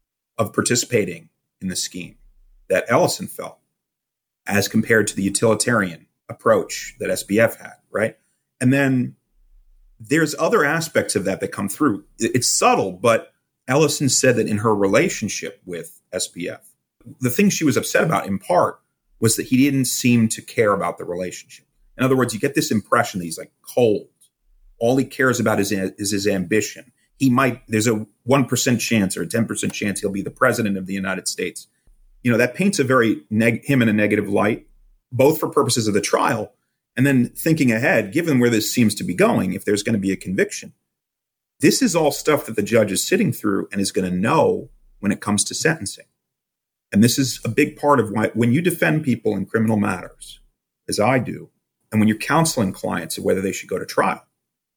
of participating in the scheme that Ellison felt as compared to the utilitarian approach that S B F had, right? And then there's other aspects of that that come through. It's subtle, but Ellison said that in her relationship with S B F, the thing she was upset about in part was that he didn't seem to care about the relationship. In other words, you get this impression that he's like cold. All he cares about is, is his ambition. He might, there's a one percent chance or a ten percent chance he'll be the president of the United States. You know, that paints a very, neg- him in a negative light, both for purposes of the trial and then thinking ahead, given where this seems to be going, if there's going to be a conviction. This is all stuff that the judge is sitting through and is going to know when it comes to sentencing. And this is a big part of why, when you defend people in criminal matters, as I do, and when you're counseling clients of whether they should go to trial,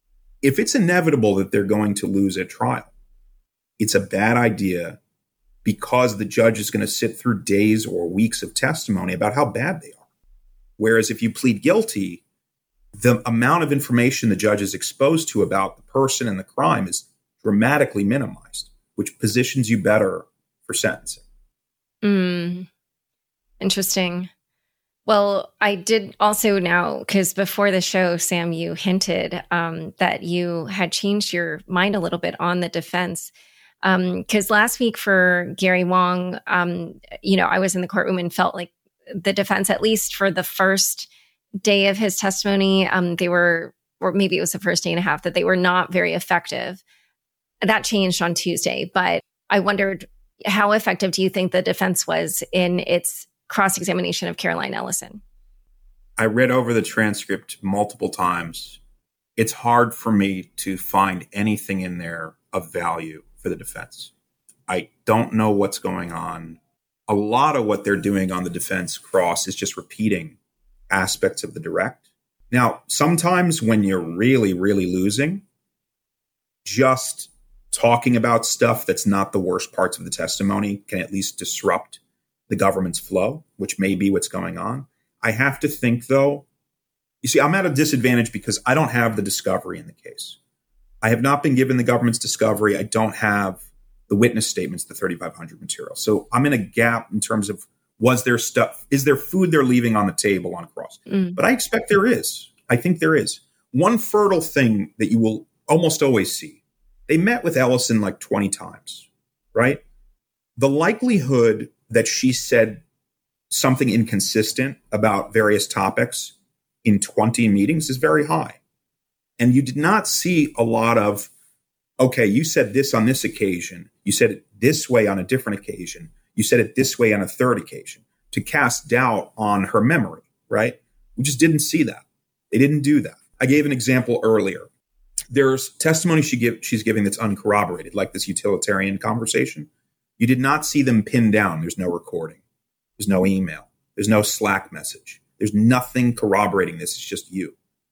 if it's inevitable that they're going to lose at trial, it's a bad idea because the judge is going to sit through days or weeks of testimony about how bad they are. Whereas if you plead guilty, the amount of information the judge is exposed to about the person and the crime is dramatically minimized, which positions you better for sentencing.
Mm. Interesting. Well, I did also now, because before the show, Sam, you hinted um, that you had changed your mind a little bit on the defense. Because um, last week for Gary Wong, um, you know, I was in the courtroom and felt like the defense, at least for the first day of his testimony, um, they were, or maybe it was the first day and a half, that they were not very effective. That changed on Tuesday. But I wondered, how effective do you think the defense was in its cross-examination of Caroline Ellison?
I read over the transcript multiple times. It's hard for me to find anything in there of value for the defense. I don't know what's going on. A lot of what they're doing on the defense cross is just repeating aspects of the direct. Now, sometimes when you're really, really losing, just talking about stuff that's not the worst parts of the testimony can at least disrupt the government's flow, which may be what's going on. I have to think, though, you see, I'm at a disadvantage because I don't have the discovery in the case. I have not been given the government's discovery. I don't have the witness statements, the thirty-five hundred material. So I'm in a gap in terms of, was there stuff, is there food they're leaving on the table on cross? Mm. But I expect there is. I think there is. One fertile thing that you will almost always see, they met with Ellison like twenty times, right? The likelihood that she said something inconsistent about various topics in twenty meetings is very high. And you did not see a lot of, okay, you said this on this occasion. You said it this way on a different occasion. You said it this way on a third occasion, to cast doubt on her memory, right? We just didn't see that. They didn't do that. I gave an example earlier. There's testimony she give, she's giving that's uncorroborated, like this utilitarian conversation. You did not see them pinned down. There's no recording. There's no email. There's no Slack message. There's nothing corroborating this. It's just you.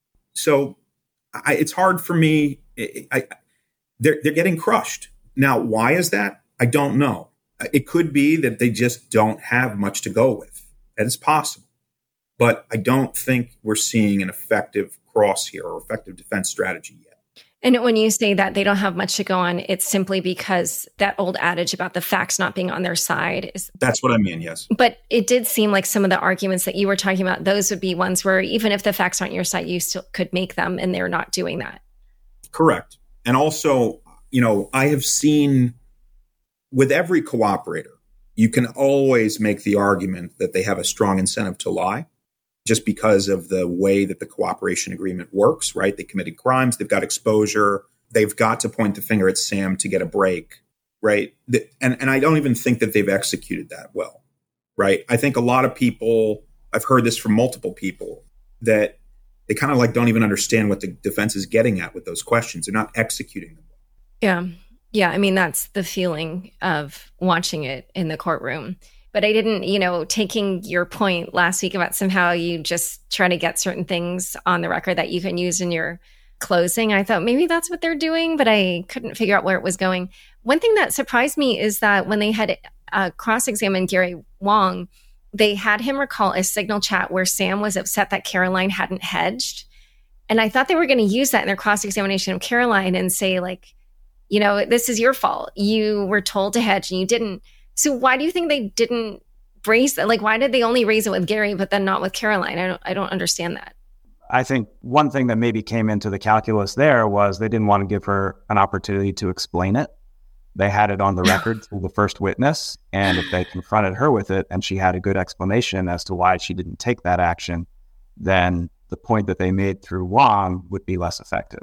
So I, it's hard for me. I, I, they're, they're getting crushed. Now, why is that? I don't know. It could be that they just don't have much to go with. That is possible. But I don't think we're seeing an effective cross here or effective defense strategy yet.
And when you say that they don't have much to go on, it's simply because that old adage about the facts not being on their side is...
That's what I mean, yes.
But it did seem like some of the arguments that you were talking about, those would be ones where even if the facts aren't your side, you still could make them, and they're not doing that.
Correct. And also, you know, I have seen with every cooperator, you can always make the argument that they have a strong incentive to lie, just because of the way that the cooperation agreement works, right? They committed crimes, they've got exposure, they've got to point the finger at Sam to get a break, right? And, and I don't even think that they've executed that well, right? I think a lot of people, I've heard this from multiple people, that they kind of like don't even understand what the defense is getting at with those questions. They're not executing them.
Yeah. Yeah. I mean, that's the feeling of watching it in the courtroom. But I didn't, you know, taking your point last week about somehow you just try to get certain things on the record that you can use in your closing. I thought maybe that's what they're doing, but I couldn't figure out where it was going. One thing that surprised me is that when they had uh, cross-examined Gary Wang, they had him recall a signal chat where Sam was upset that Caroline hadn't hedged. And I thought they were going to use that in their cross-examination of Caroline and say, like, you know, this is your fault. You were told to hedge and you didn't. So why do you think they didn't raise that? Like, why did they only raise it with Gary, but then not with Caroline? I don't, I don't understand that.
I think one thing that maybe came into the calculus there was they didn't want to give her an opportunity to explain it. They had it on the record through the first witness. And if they confronted her with it and she had a good explanation as to why she didn't take that action, then the point that they made through Wang would be less effective.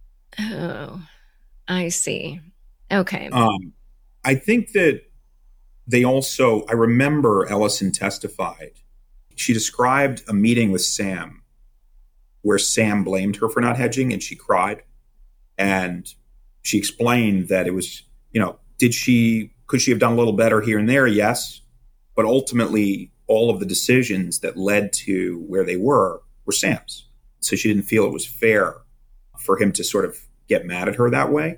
Oh, I see. Okay.
Um, I think that they also, I remember Ellison testified. She described a meeting with Sam where Sam blamed her for not hedging and she cried. And she explained that it was, you know, did she, could she have done a little better here and there? Yes. But ultimately, all of the decisions that led to where they were were Sam's. So she didn't feel it was fair for him to sort of get mad at her that way.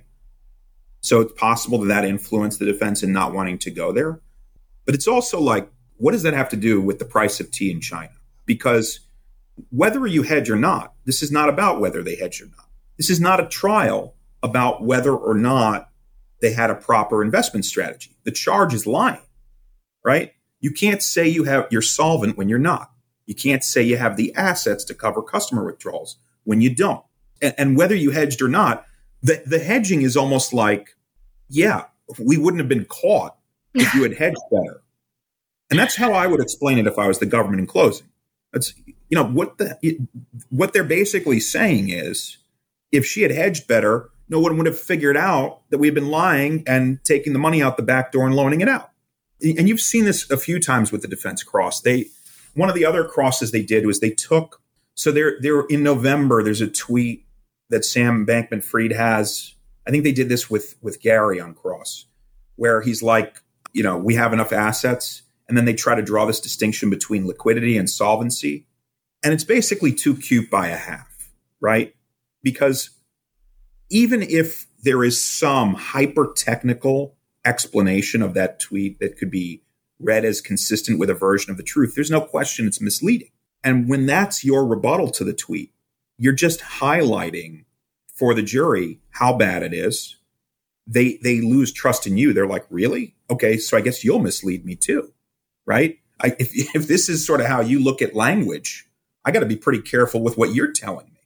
So it's possible that that influenced the defense in not wanting to go there. But it's also like, what does that have to do with the price of tea in China? Because whether you hedge or not, this is not about whether they hedge or not. This is not a trial about whether or not they had a proper investment strategy. The charge is lying, right? You can't say you have, you're solvent when you're not. You can't say you have the assets to cover customer withdrawals when you don't. And, and whether you hedged or not, the, the hedging is almost like, yeah, we wouldn't have been caught if you had hedged better. And that's how I would explain it if I was the government in closing. That's, you know, what the it, what they're basically saying is, if she had hedged better, no one would have figured out that we've been lying and taking the money out the back door and loaning it out. And you've seen this a few times with the defense cross. They, one of the other crosses they did was they took, so they're, they're in November, there's a tweet that Sam Bankman-Fried has. I think they did this with, with Gary on cross, where he's like, you know, we have enough assets. And then they try to draw this distinction between liquidity and solvency. And it's basically too cute by a half, right? Because even if there is some hyper-technical explanation of that tweet that could be read as consistent with a version of the truth, there's no question it's misleading. And when that's your rebuttal to the tweet, you're just highlighting for the jury how bad it is. They they lose trust in you. They're like, really? Okay, so I guess you'll mislead me too, right? I, if, if this is sort of how you look at language, I got to be pretty careful with what you're telling me.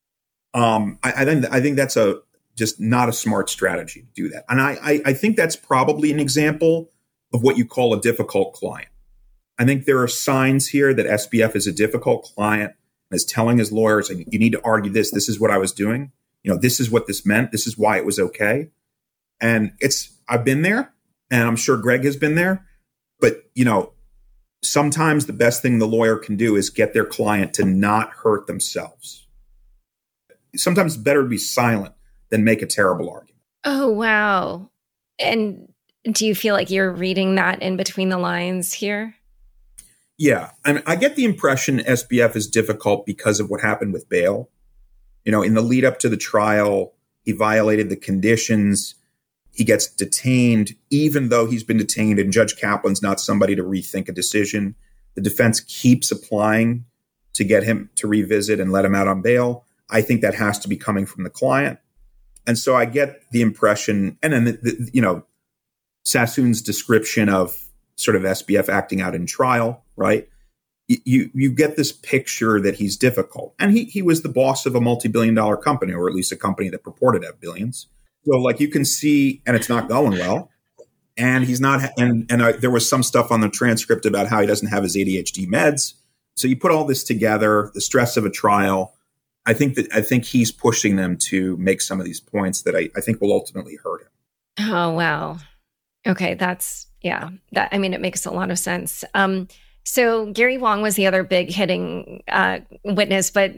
Um, I, I think I think that's a just not a smart strategy to do that. And I, I I think that's probably an example of what you call a difficult client. I think there are signs here that S B F is a difficult client and is telling his lawyers, you need to argue this. This is what I was doing. You know, this is what this meant. This is why it was okay. And it's, I've been there, and I'm sure Greg has been there. But, you know, sometimes the best thing the lawyer can do is get their client to not hurt themselves. sometimes it's better to be silent than make a terrible argument.
Oh, wow. And do you feel like you're reading that in between the lines here?
Yeah. I mean, I get the impression S B F is difficult because of what happened with bail. You know, in the lead up to the trial, he violated the conditions. He gets detained, even though he's been detained, and Judge Kaplan's not somebody to rethink a decision. The defense keeps applying to get him to revisit and let him out on bail. I think that has to be coming from the client. And so I get the impression, and then, the, the, you know, Sassoon's description of sort of S B F acting out in trial, right? You you get this picture that he's difficult. And he he was the boss of a multi-billion dollar company, or at least a company that purported to have billions. So like you can see, and it's not going well. And he's not, and, and I, there was some stuff on the transcript about how he doesn't have his A D H D meds. So you put all this together, the stress of a trial. I think that I think he's pushing them to make some of these points that I, I think will ultimately hurt him.
Oh, wow. Okay, that's, yeah, that, I mean, it makes a lot of sense. Um, so Gary Wang was the other big hitting uh, witness, but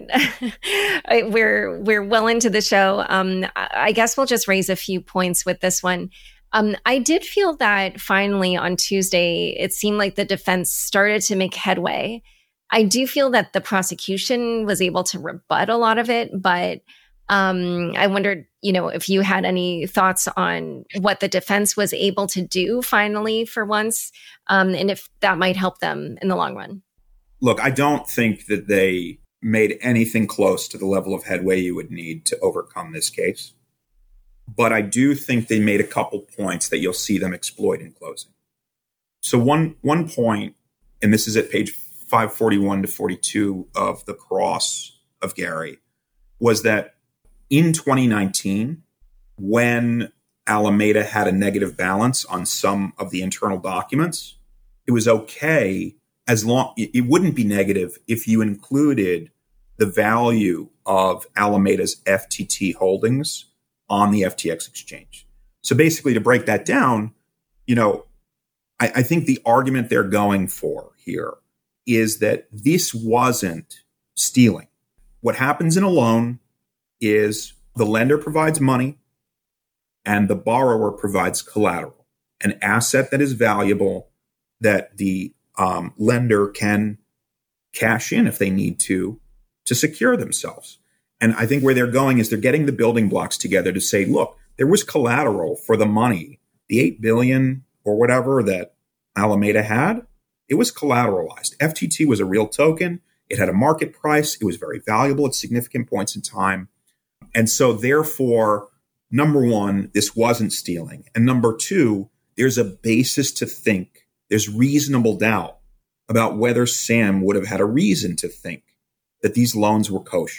we're we're well into the show. Um, I guess we'll just raise a few points with this one. Um, I did feel that finally on Tuesday, it seemed like the defense started to make headway. I do feel that the prosecution was able to rebut a lot of it, but um, I wondered, you know, if you had any thoughts on what the defense was able to do finally for once, um, and if that might help them in the long run.
Look, I don't think that they made anything close to the level of headway you would need to overcome this case. But I do think they made a couple points that you'll see them exploit in closing. So one one point, and this is at page five forty-one to forty-two of the cross of Gary, was that in twenty nineteen, when Alameda had a negative balance on some of the internal documents, it was okay as long, it wouldn't be negative if you included the value of Alameda's F T T holdings on the F T X exchange. So basically, to break that down, you know, I, I think the argument they're going for here is that this wasn't stealing. What happens in a loan is the lender provides money and the borrower provides collateral, an asset that is valuable that the um, lender can cash in if they need to, to secure themselves. And I think where they're going is they're getting the building blocks together to say, look, there was collateral for the money, the eight billion dollars or whatever that Alameda had. It was collateralized. F T T was a real token. It had a market price. It was very valuable at significant points in time. And so therefore, number one, this wasn't stealing. And number two, there's a basis to think, there's reasonable doubt about whether Sam would have had a reason to think that these loans were kosher.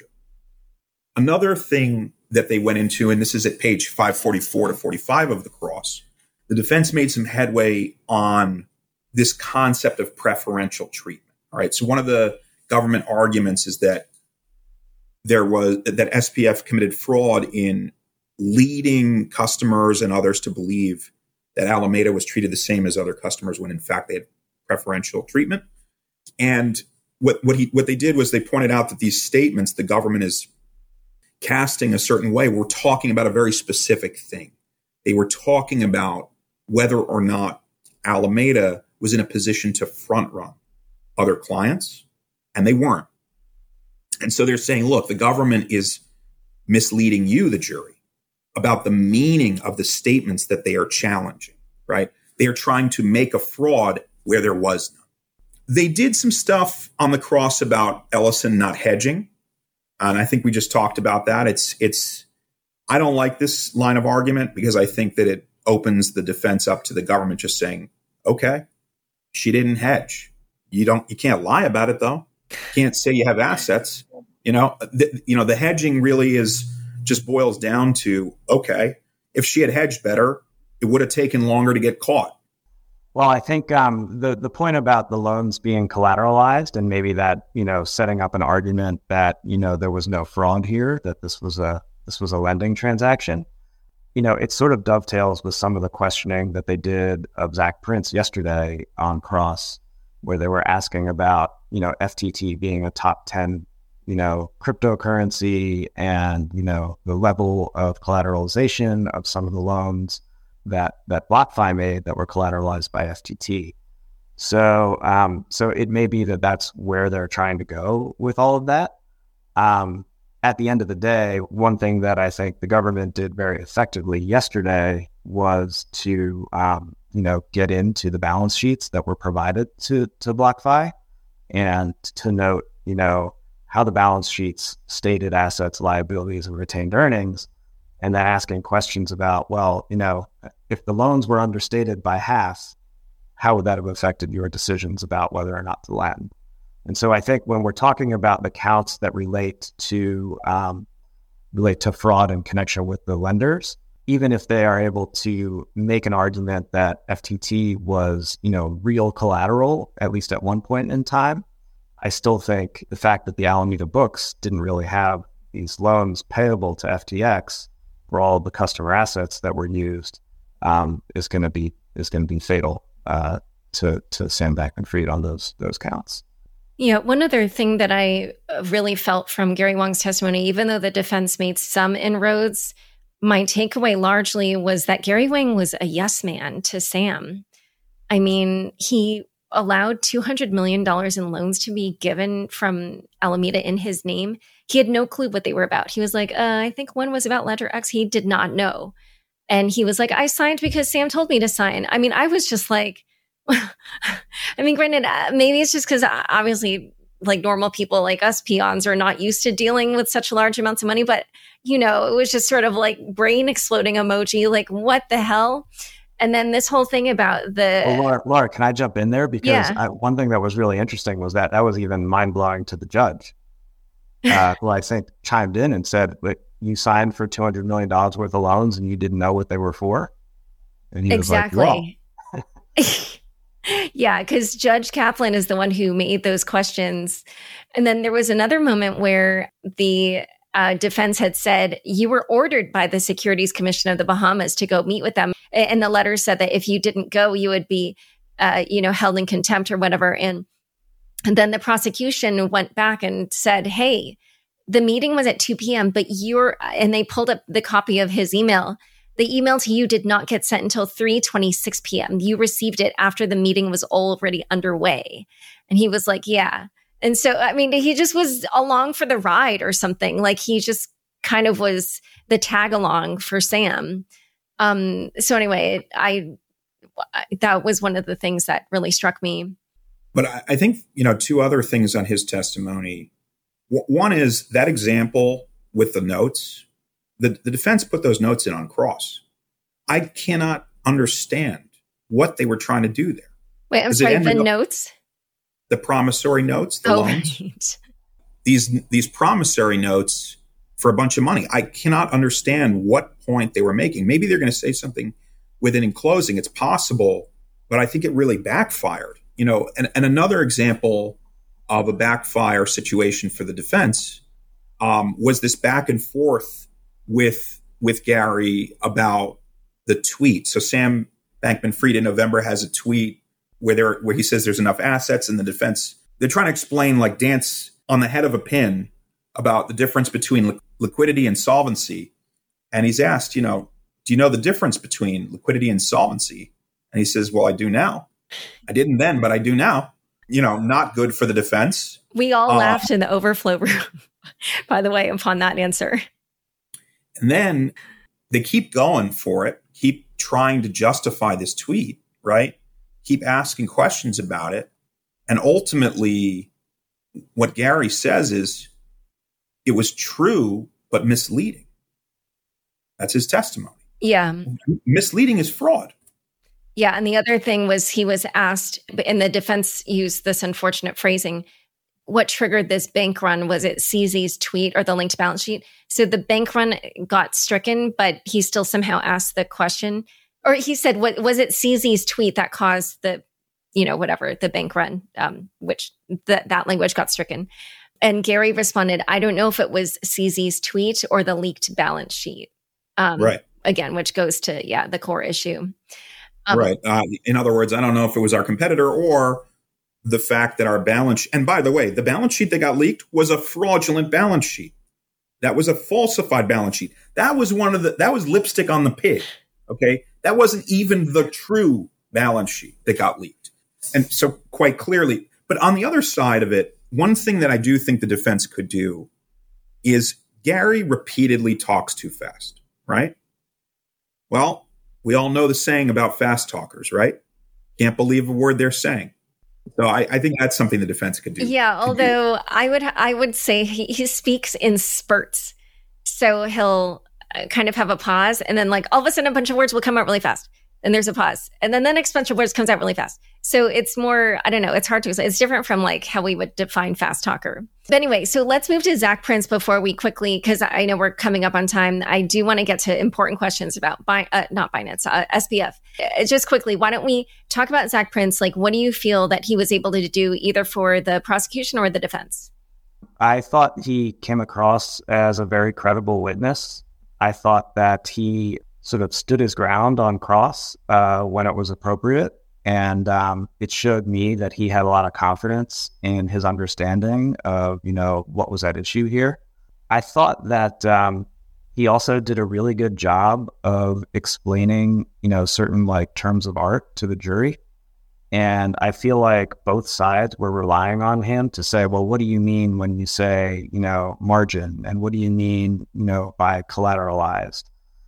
Another thing that they went into, and this is at page five forty-four to forty-five of the cross, the defense made some headway on this concept of preferential treatment. All right. So one of the government arguments is that there was that S P F committed fraud in leading customers and others to believe that Alameda was treated the same as other customers when in fact they had preferential treatment. And what what he what they did was they pointed out that these statements the government is casting a certain way were talking about a very specific thing. They were talking about whether or not Alameda was in a position to front run other clients, and they weren't. And so they're saying, look, the government is misleading you, the jury, about the meaning of the statements that they are challenging, right? They are trying to make a fraud where there was none. They did some stuff on the cross about Ellison not hedging. And I think we just talked about that. It's, it's, I don't like this line of argument because I think that it opens the defense up to the government just saying, okay, she didn't hedge. You don't, you can't lie about it though. You can't say you have assets. You know, the, you know, the hedging really is just boils down to, okay, if she had hedged better, it would have taken longer to get caught.
Well, I think um, the the point about the loans being collateralized and maybe that, you know, setting up an argument that, you know, there was no fraud here, that this was a this was a lending transaction, you know, it sort of dovetails with some of the questioning that they did of Zach Prince yesterday on Cross, where they were asking about, you know, F T T being a top ten you know, cryptocurrency and, you know, the level of collateralization of some of the loans that, that BlockFi made that were collateralized by F T T. So, um, so it may be that that's where they're trying to go with all of that. Um, at the end of the day, one thing that I think the government did very effectively yesterday was to, um, you know, get into the balance sheets that were provided to, to BlockFi and to note, you know, how the balance sheets stated assets, liabilities, and retained earnings, and then asking questions about, well, you know, if the loans were understated by half, how would that have affected your decisions about whether or not to lend? And so I think when we're talking about the counts that relate to um, relate to fraud in connection with the lenders, even if they are able to make an argument that F T T was, you know, real collateral, at least at one point in time, I still think the fact that the Alameda books didn't really have these loans payable to F T X for all of the customer assets that were used um, is going to be is going to be fatal uh, to to Sam Bankman-Fried on those those counts.
Yeah, one other thing that I really felt from Gary Wang's testimony, even though the defense made some inroads, my takeaway largely was that Gary Wang was a yes man to Sam. I mean, he allowed two hundred million dollars in loans to be given from Alameda in his name. He had no clue what they were about. He was like, uh, I think one was about Ledger X. He did not know. And he was like, I signed because Sam told me to sign. I mean, I was just like, I mean, granted, uh, maybe it's just because obviously like normal people like us peons are not used to dealing with such large amounts of money. But, you know, it was just sort of like brain exploding emoji, like what the hell? And then this whole thing about the...
Well, Laura, Laura, can I jump in there? Because
yeah.
I, one thing that was really interesting was that that was even mind-blowing to the judge, uh, who I think chimed in and said, like, you signed for two hundred million dollars worth of loans and you didn't know what they were for? And he
exactly.
was like,
well. Yeah, because Judge Kaplan is the one who made those questions. And then there was another moment where the uh, defense had said, you were ordered by the Securities Commission of the Bahamas to go meet with them. And the letter said that if you didn't go, you would be, uh, you know, held in contempt or whatever. And, and then the prosecution went back and said, hey, the meeting was at two p.m., but you're, and they pulled up the copy of his email. The email to you did not get sent until three twenty-six p.m. You received it after the meeting was already underway. And he was like, yeah. And so, I mean, he just was along for the ride or something. Like he just kind of was the tag along for Sam. Um, so anyway, I, that was one of the things that really struck me.
But I, I think, you know, two other things on his testimony. W- one is that example with the notes. The, the defense put those notes in on cross. I cannot understand what they were trying to do there.
Wait, I'm sorry, the notes?
The promissory notes, the
oh,
loans.
Right.
These, these promissory notes for a bunch of money. I cannot understand what point they were making. Maybe they're going to say something within in closing. It's possible, but I think it really backfired. You know, and, and another example of a backfire situation for the defense um, was this back and forth with with Gary about the tweet. So Sam Bankman-Fried in November has a tweet where there where he says there's enough assets in the defense. They're trying to explain, like dance on the head of a pin about the difference between li- liquidity and solvency. And he's asked, you know, do you know the difference between liquidity and solvency? And he says, well, I do now. I didn't then, but I do now. You know, not good for the defense.
We all
uh,
laughed in the overflow room, by the way, upon that answer.
And then they keep going for it, keep trying to justify this tweet, right? Keep asking questions about it. And ultimately, what Gary says is it was true, but misleading. That's his testimony.
Yeah.
Misleading is fraud.
Yeah. And the other thing was he was asked, and the defense used this unfortunate phrasing, what triggered this bank run? Was it C Z's tweet or the linked balance sheet? So the bank run got stricken, but he still somehow asked the question. Or he said, what was it C Z's tweet that caused the, you know, whatever, the bank run, um, which th- that language got stricken. And Gary responded, I don't know if it was C Z's tweet or the leaked balance sheet. Um,
right.
Again, which goes to, yeah, the core issue. Um,
right. Uh, in other words, I don't know if it was our competitor or the fact that our balance, and by the way, the balance sheet that got leaked was a fraudulent balance sheet. That was a falsified balance sheet. That was one of the, that was lipstick on the pig. Okay. That wasn't even the true balance sheet that got leaked. And so quite clearly, but on the other side of it, one thing that I do think the defense could do is Gary repeatedly talks too fast, right? Well, we all know the saying about fast talkers, right? Can't believe a word they're saying. So I, I think that's something the defense could do.
Yeah, although
do.
I would I would say he, he speaks in spurts. So he'll kind of have a pause, and then like all of a sudden a bunch of words will come out really fast. And there's a pause. And then the next bunch of words comes out really fast. So it's more, I don't know, it's hard to explain. It's different from like how we would define fast talker. But anyway, so let's move to Zach Prince before we quickly, because I know we're coming up on time. I do want to get to important questions about, Bi- uh, not Binance, uh, S B F. Uh, just quickly, why don't we talk about Zach Prince? Like, what do you feel that he was able to do either for the prosecution or the defense?
I thought he came across as a very credible witness. I thought that he sort of stood his ground on cross uh, when it was appropriate. And um, it showed me that he had a lot of confidence in his understanding of, you know, what was at issue here. I thought that um, he also did a really good job of explaining, you know, certain like terms of art to the jury. And I feel like both sides were relying on him to say, well, what do you mean when you say, you know, margin? And what do you mean, you know, by collateralized?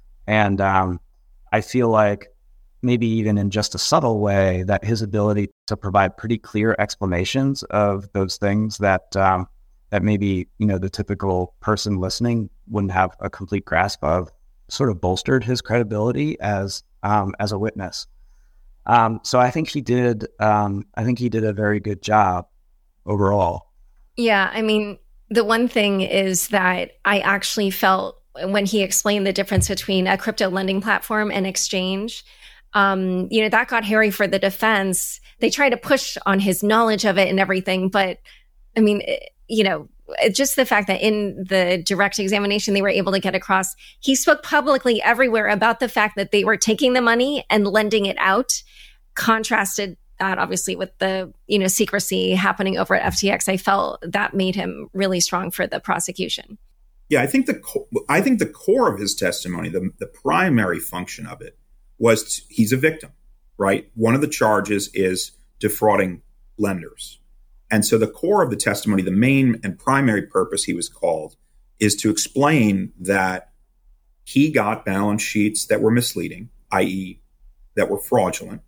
And um, I feel like maybe even in just a subtle way that his ability to provide pretty clear explanations of those things that um, that maybe, you know, the typical person listening wouldn't have a complete grasp of sort of bolstered his credibility as um, as a witness. Um, so I think he did. Um, I think he did a very good job overall.
Yeah, I mean, the one thing is that I actually felt when he explained the difference between a crypto lending platform and exchange, um, you know, that got hairy for the defense. They tried to push on his knowledge of it and everything. But I mean, it, you know, it, just the fact that in the direct examination, they were able to get across, he spoke publicly everywhere about the fact that they were taking the money and lending it out, contrasted that obviously with the, you know, secrecy happening over at F T X. I felt that made him really strong for the prosecution.
Yeah, I think the I think the core of his testimony, the, the primary function of it, was t- he's a victim, right? One of the charges is defrauding lenders. And so the core of the testimony, the main and primary purpose he was called, is to explain that he got balance sheets that were misleading, that is that were fraudulent,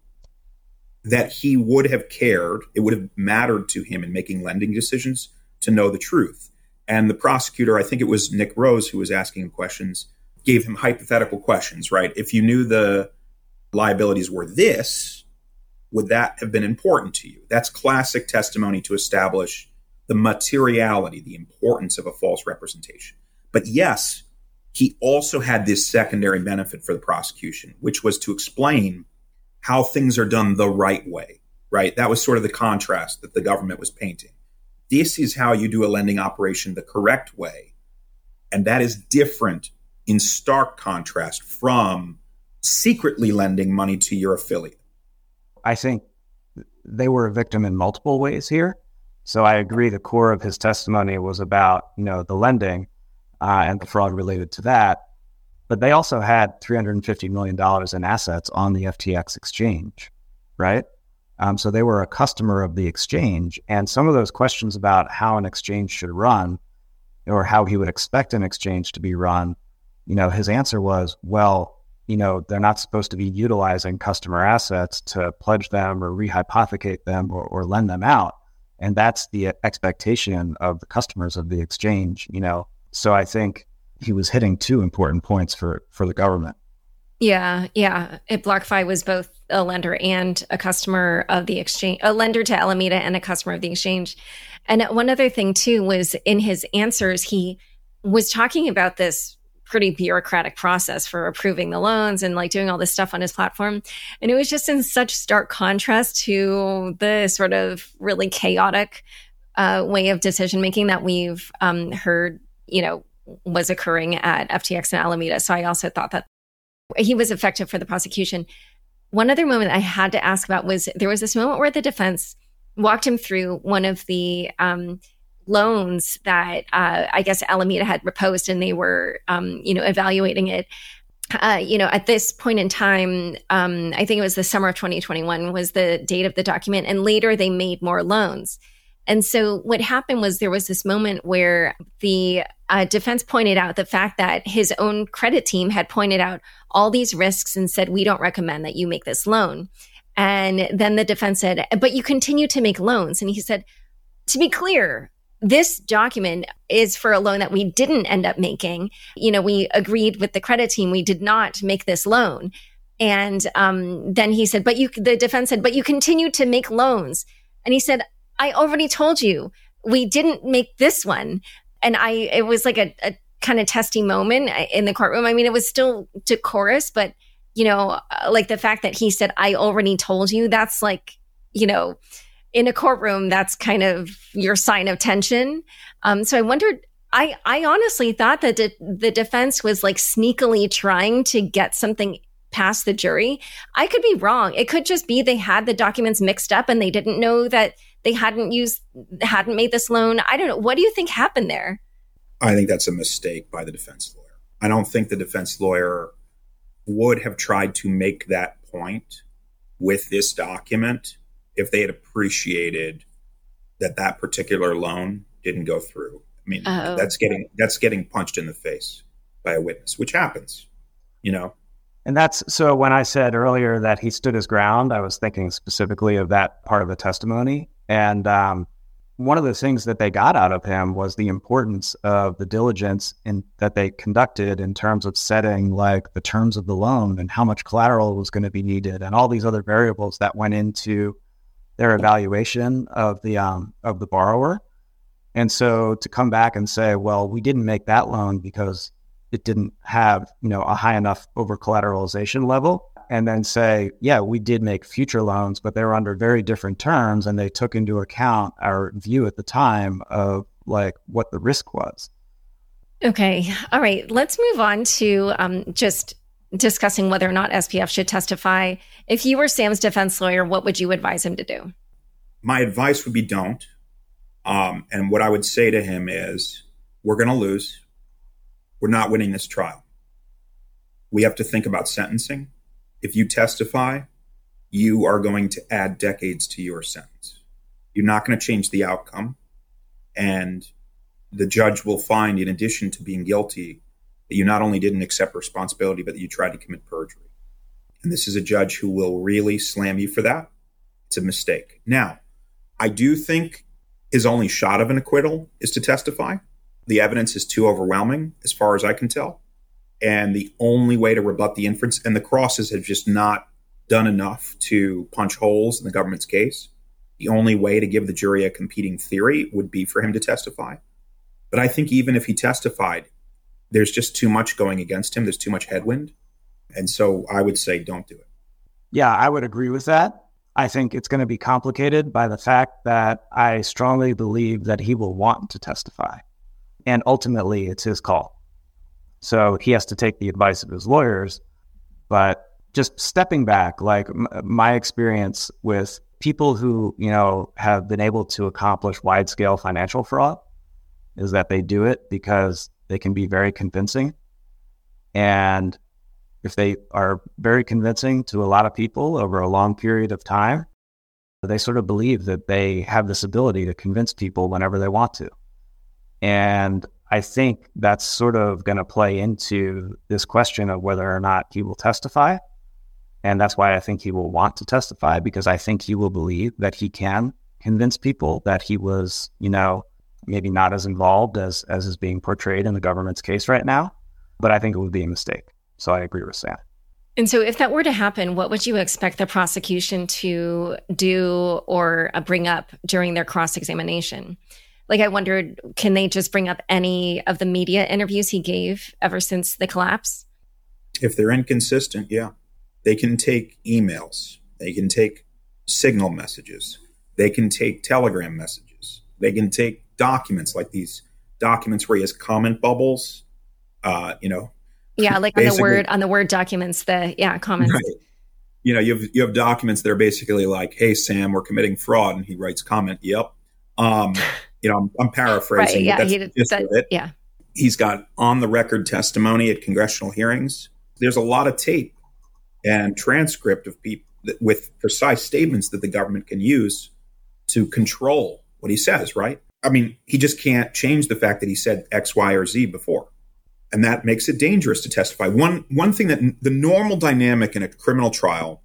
that he would have cared, it would have mattered to him in making lending decisions to know the truth. And the prosecutor, I think it was Nick Rose who was asking him questions, gave him hypothetical questions, right? If you knew the liabilities were this, would that have been important to you? That's classic testimony to establish the materiality, the importance of a false representation. But yes, he also had this secondary benefit for the prosecution, which was to explain how things are done the right way, right? That was sort of the contrast that the government was painting. This is how you do a lending operation the correct way. And that is different in stark contrast from secretly lending money to your affiliate.
I think they were a victim in multiple ways here. So I agree the core of his testimony was about, you know, the lending uh, and the fraud related to that. But they also had three hundred fifty million dollars in assets on the F T X exchange, right? Um, so they were a customer of the exchange. And some of those questions about how an exchange should run or how he would expect an exchange to be run, you know, his answer was, well, you know, they're not supposed to be utilizing customer assets to pledge them or rehypothecate them or, or lend them out. And that's the expectation of the customers of the exchange, you know. So I think he was hitting two important points for, for the government.
Yeah, yeah. It, BlockFi was both a lender and a customer of the exchange, a lender to Alameda and a customer of the exchange. And one other thing too was in his answers, he was talking about this pretty bureaucratic process for approving the loans and like doing all this stuff on his platform. And it was just in such stark contrast to the sort of really chaotic uh, way of decision making that we've um, heard, you know, was occurring at F T X and Alameda. So I also thought that he was effective for the prosecution. One other moment I had to ask about was there was this moment where the defense walked him through one of the um, loans that uh, I guess Alameda had proposed, and they were, um, you know, evaluating it. Uh, you know, at this point in time, um, I think it was the summer of twenty twenty-one was the date of the document, and later they made more loans. And so what happened was there was this moment where the uh, defense pointed out the fact that his own credit team had pointed out all these risks and said, we don't recommend that you make this loan. And then the defense said, but you continue to make loans. And he said, to be clear, this document is for a loan that we didn't end up making. You know, we agreed with the credit team. We did not make this loan. And um, then he said, but you, the defense said, but you continue to make loans. And he said, I already told you we didn't make this one. And I, it was like a, a kind of testy moment in the courtroom. I mean, it was still decorous, but, you know, like the fact that he said, I already told you, that's like, you know, in a courtroom, that's kind of your sign of tension. Um, so I wondered, I, I honestly thought that de- the defense was like sneakily trying to get something past the jury. I could be wrong. It could just be they had the documents mixed up and they didn't know that they hadn't used, hadn't made this loan. I don't know. What do you think happened there?
I think that's a mistake by the defense lawyer. I don't think the defense lawyer would have tried to make that point with this document if they had appreciated that that particular loan didn't go through. I mean, oh. that's getting that's getting punched in the face by a witness, which happens, you know.
And that's so when I said earlier that he stood his ground, I was thinking specifically of that part of the testimony. And um, one of the things that they got out of him was the importance of the diligence in, that they conducted in terms of setting like the terms of the loan and how much collateral was going to be needed and all these other variables that went into their evaluation of the um, of the borrower. And so to come back and say, well, we didn't make that loan because it didn't have, you know, a high enough over collateralization level. And then say, yeah, we did make future loans, but they were under very different terms. And they took into account our view at the time of like what the risk was.
Okay. All right. Let's move on to um, just discussing whether or not S P F should testify. If you were Sam's defense lawyer, what would you advise him to do?
My advice would be don't. Um, and what I would say to him is, we're going to lose. We're not winning this trial. We have to think about sentencing. If you testify, you are going to add decades to your sentence. You're not going to change the outcome. And the judge will find, in addition to being guilty, that you not only didn't accept responsibility, but that you tried to commit perjury. And this is a judge who will really slam you for that. It's a mistake. Now, I do think his only shot of an acquittal is to testify. The evidence is too overwhelming, as far as I can tell. And the only way to rebut the inference, and the crosses have just not done enough to punch holes in the government's case. The only way to give the jury a competing theory would be for him to testify. But I think even if he testified, there's just too much going against him. There's too much headwind. And so I would say don't do it.
Yeah, I would agree with that. I think it's going to be complicated by the fact that I strongly believe that he will want to testify. And ultimately, it's his call. So he has to take the advice of his lawyers. But just stepping back, like m- my experience with people who, you know, have been able to accomplish wide-scale financial fraud is that they do it because they can be very convincing. And if they are very convincing to a lot of people over a long period of time, they sort of believe that they have this ability to convince people whenever they want to. And I think that's sort of going to play into this question of whether or not he will testify. And that's why I think he will want to testify, because I think he will believe that he can convince people that he was, you know, maybe not as involved as, as is being portrayed in the government's case right now. But I think it would be a mistake. So I agree with Sam.
And so if that were to happen, what would you expect the prosecution to do or uh, bring up during their cross-examination? Like, I wondered, can they just bring up any of the media interviews he gave ever since the collapse?
If they're inconsistent, yeah. They can take emails. They can take signal messages. They can take telegram messages. They can take documents, like these documents where he has comment bubbles, uh, you know.
Yeah, like on the Word on the Word documents, the, yeah, comments.
Right. you know, you have you have documents that are basically like, "Hey, Sam, we're committing fraud," and he writes comment, "Yep." Um, you know, I'm, I'm paraphrasing,
right, yeah,
but that's
he did,
just
that,
it.
Yeah.
He's got on the record testimony at congressional hearings. There's a lot of tape and transcript of people that, with precise statements that the government can use to control what he says, right? I mean, he just can't change the fact that he said X, Y, or Z before. And that makes it dangerous to testify. One one thing that the normal dynamic in a criminal trial,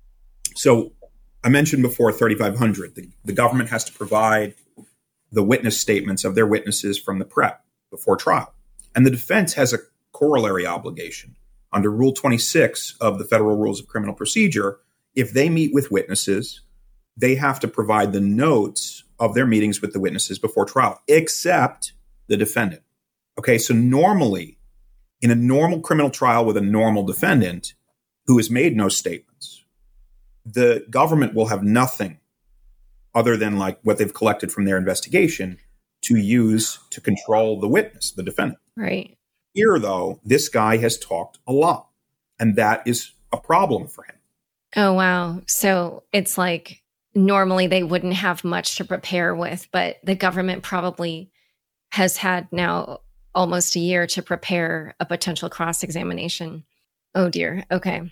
so I mentioned before thirty-five hundred, the, the government has to provide the witness statements of their witnesses from the prep before trial. And the defense has a corollary obligation. Under Rule twenty-six of the Federal Rules of Criminal Procedure, if they meet with witnesses, they have to provide the notes of their meetings with the witnesses before trial, except the defendant. Okay, so normally, in a normal criminal trial with a normal defendant who has made no statements, the government will have nothing other than like what they've collected from their investigation to use to control the witness, the defendant.
Right.
Here, though, this guy has talked a lot, and that is a problem for him.
Oh, wow. So it's like normally they wouldn't have much to prepare with, but the government probably has had now almost a year to prepare a potential cross-examination. Oh, dear. Okay.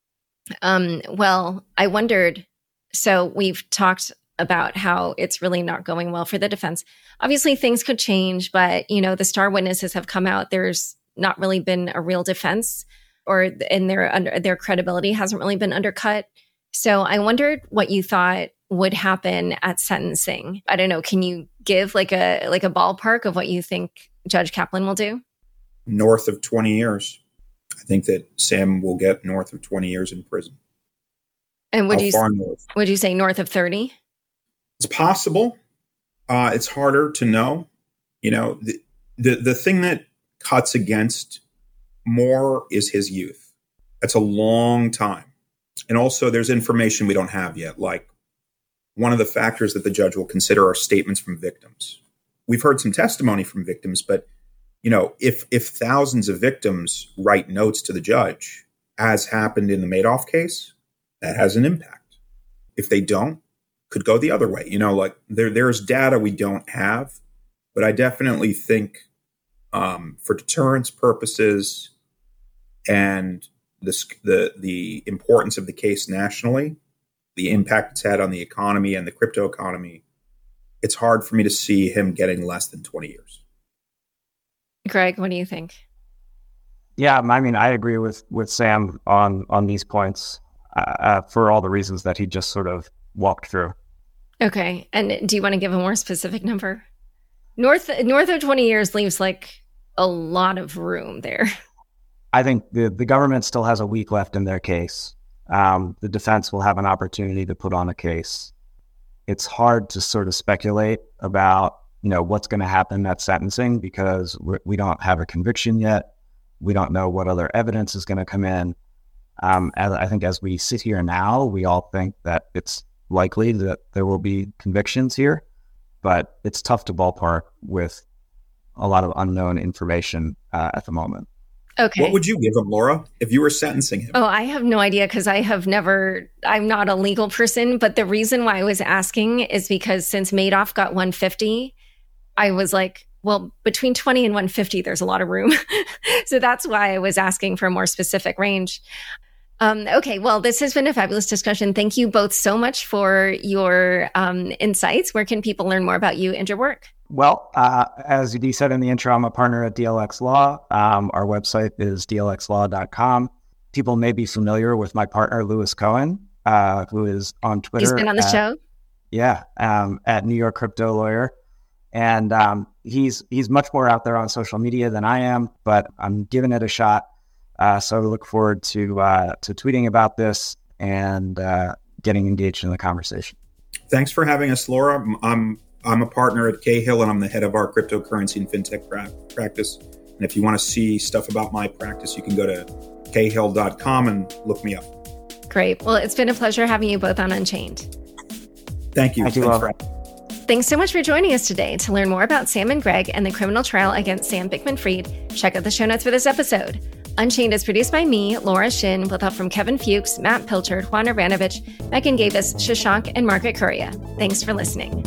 Um, well, I wondered, so we've talked about how it's really not going well for the defense. Obviously, things could change, but, you know, the star witnesses have come out. There's not really been a real defense, or and their under, their credibility hasn't really been undercut. So I wondered what you thought would happen at sentencing. I don't know. Can you give like a like a ballpark of what you think Judge Kaplan will do?
North of twenty years. I think that Sam will get north of twenty years in prison.
And would
How
you
far north?
Would you say north of thirty?
It's possible. Uh, it's harder to know. You know, the, the the thing that cuts against more is his youth. That's a long time. And also there's information we don't have yet. Like one of the factors that the judge will consider are statements from victims. We've heard some testimony from victims, but you know, if if thousands of victims write notes to the judge, as happened in the Madoff case, that has an impact. If they don't, could go the other way. You know, like there there's data we don't have, but I definitely think um, for deterrence purposes and the, the the importance of the case nationally, the impact it's had on the economy and the crypto economy, it's hard for me to see him getting less than twenty years.
Greg, what do you think?
Yeah, I mean, I agree with with Sam on on these points uh, for all the reasons that he just sort of walked through.
Okay, and do you want to give a more specific number? North north of twenty years leaves like a lot of room there.
I think the, the government still has a week left in their case. Um, the defense will have an opportunity to put on a case. It's hard to sort of speculate about, you know, what's going to happen at sentencing because we're, we don't have a conviction yet. We don't know what other evidence is going to come in. Um, as, I think as we sit here now, we all think that it's likely that there will be convictions here, but it's tough to ballpark with a lot of unknown information uh, at the moment.
Okay.
What would you give him, Laura, if you were sentencing him?
Oh, I have no idea because I have never, I'm not a legal person, but the reason why I was asking is because since Madoff got one fifty, I was like, well, between twenty and one fifty, there's a lot of room. So that's why I was asking for a more specific range. Um, okay, well, this has been a fabulous discussion. Thank you both so much for your um, insights. Where can people learn more about you and your work?
Well, uh, as Dee said in the intro, I'm a partner at D L X Law. Um, our website is D L X law dot com. People may be familiar with my partner, Louis Cohen, uh, who is on Twitter.
He's been on the
at,
show?
Yeah, um, at New York Crypto Lawyer. And um, he's he's much more out there on social media than I am, but I'm giving it a shot. Uh, so I look forward to uh, to tweeting about this and uh, getting engaged in the conversation.
Thanks for having us, Laura. I'm I'm a partner at Cahill, and I'm the head of our cryptocurrency and fintech pra- practice. And if you want to see stuff about my practice, you can go to cahill dot com and look me up.
Great. Well, it's been a pleasure having you both on Unchained.
Thank you.
Thank you,
Thanks
Laura.
for-
Thanks so much for joining us today. To learn more about Sam and Greg and the criminal trial against Sam Bankman-Fried, check out the show notes for this episode. Unchained is produced by me, Laura Shin, with help from Kevin Fuchs, Matt Pilchard, Juan Aranovich, Megan Gavis, Shashank, and Margaret Curia. Thanks for listening.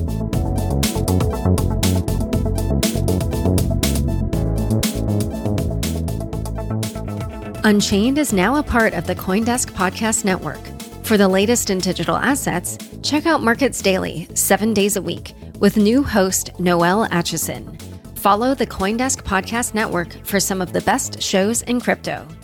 Unchained is now a part of the CoinDesk Podcast Network. For the latest in digital assets, check out Markets Daily, seven days a week, with new host Noel Atchison. Follow the CoinDesk Podcast Network for some of the best shows in crypto.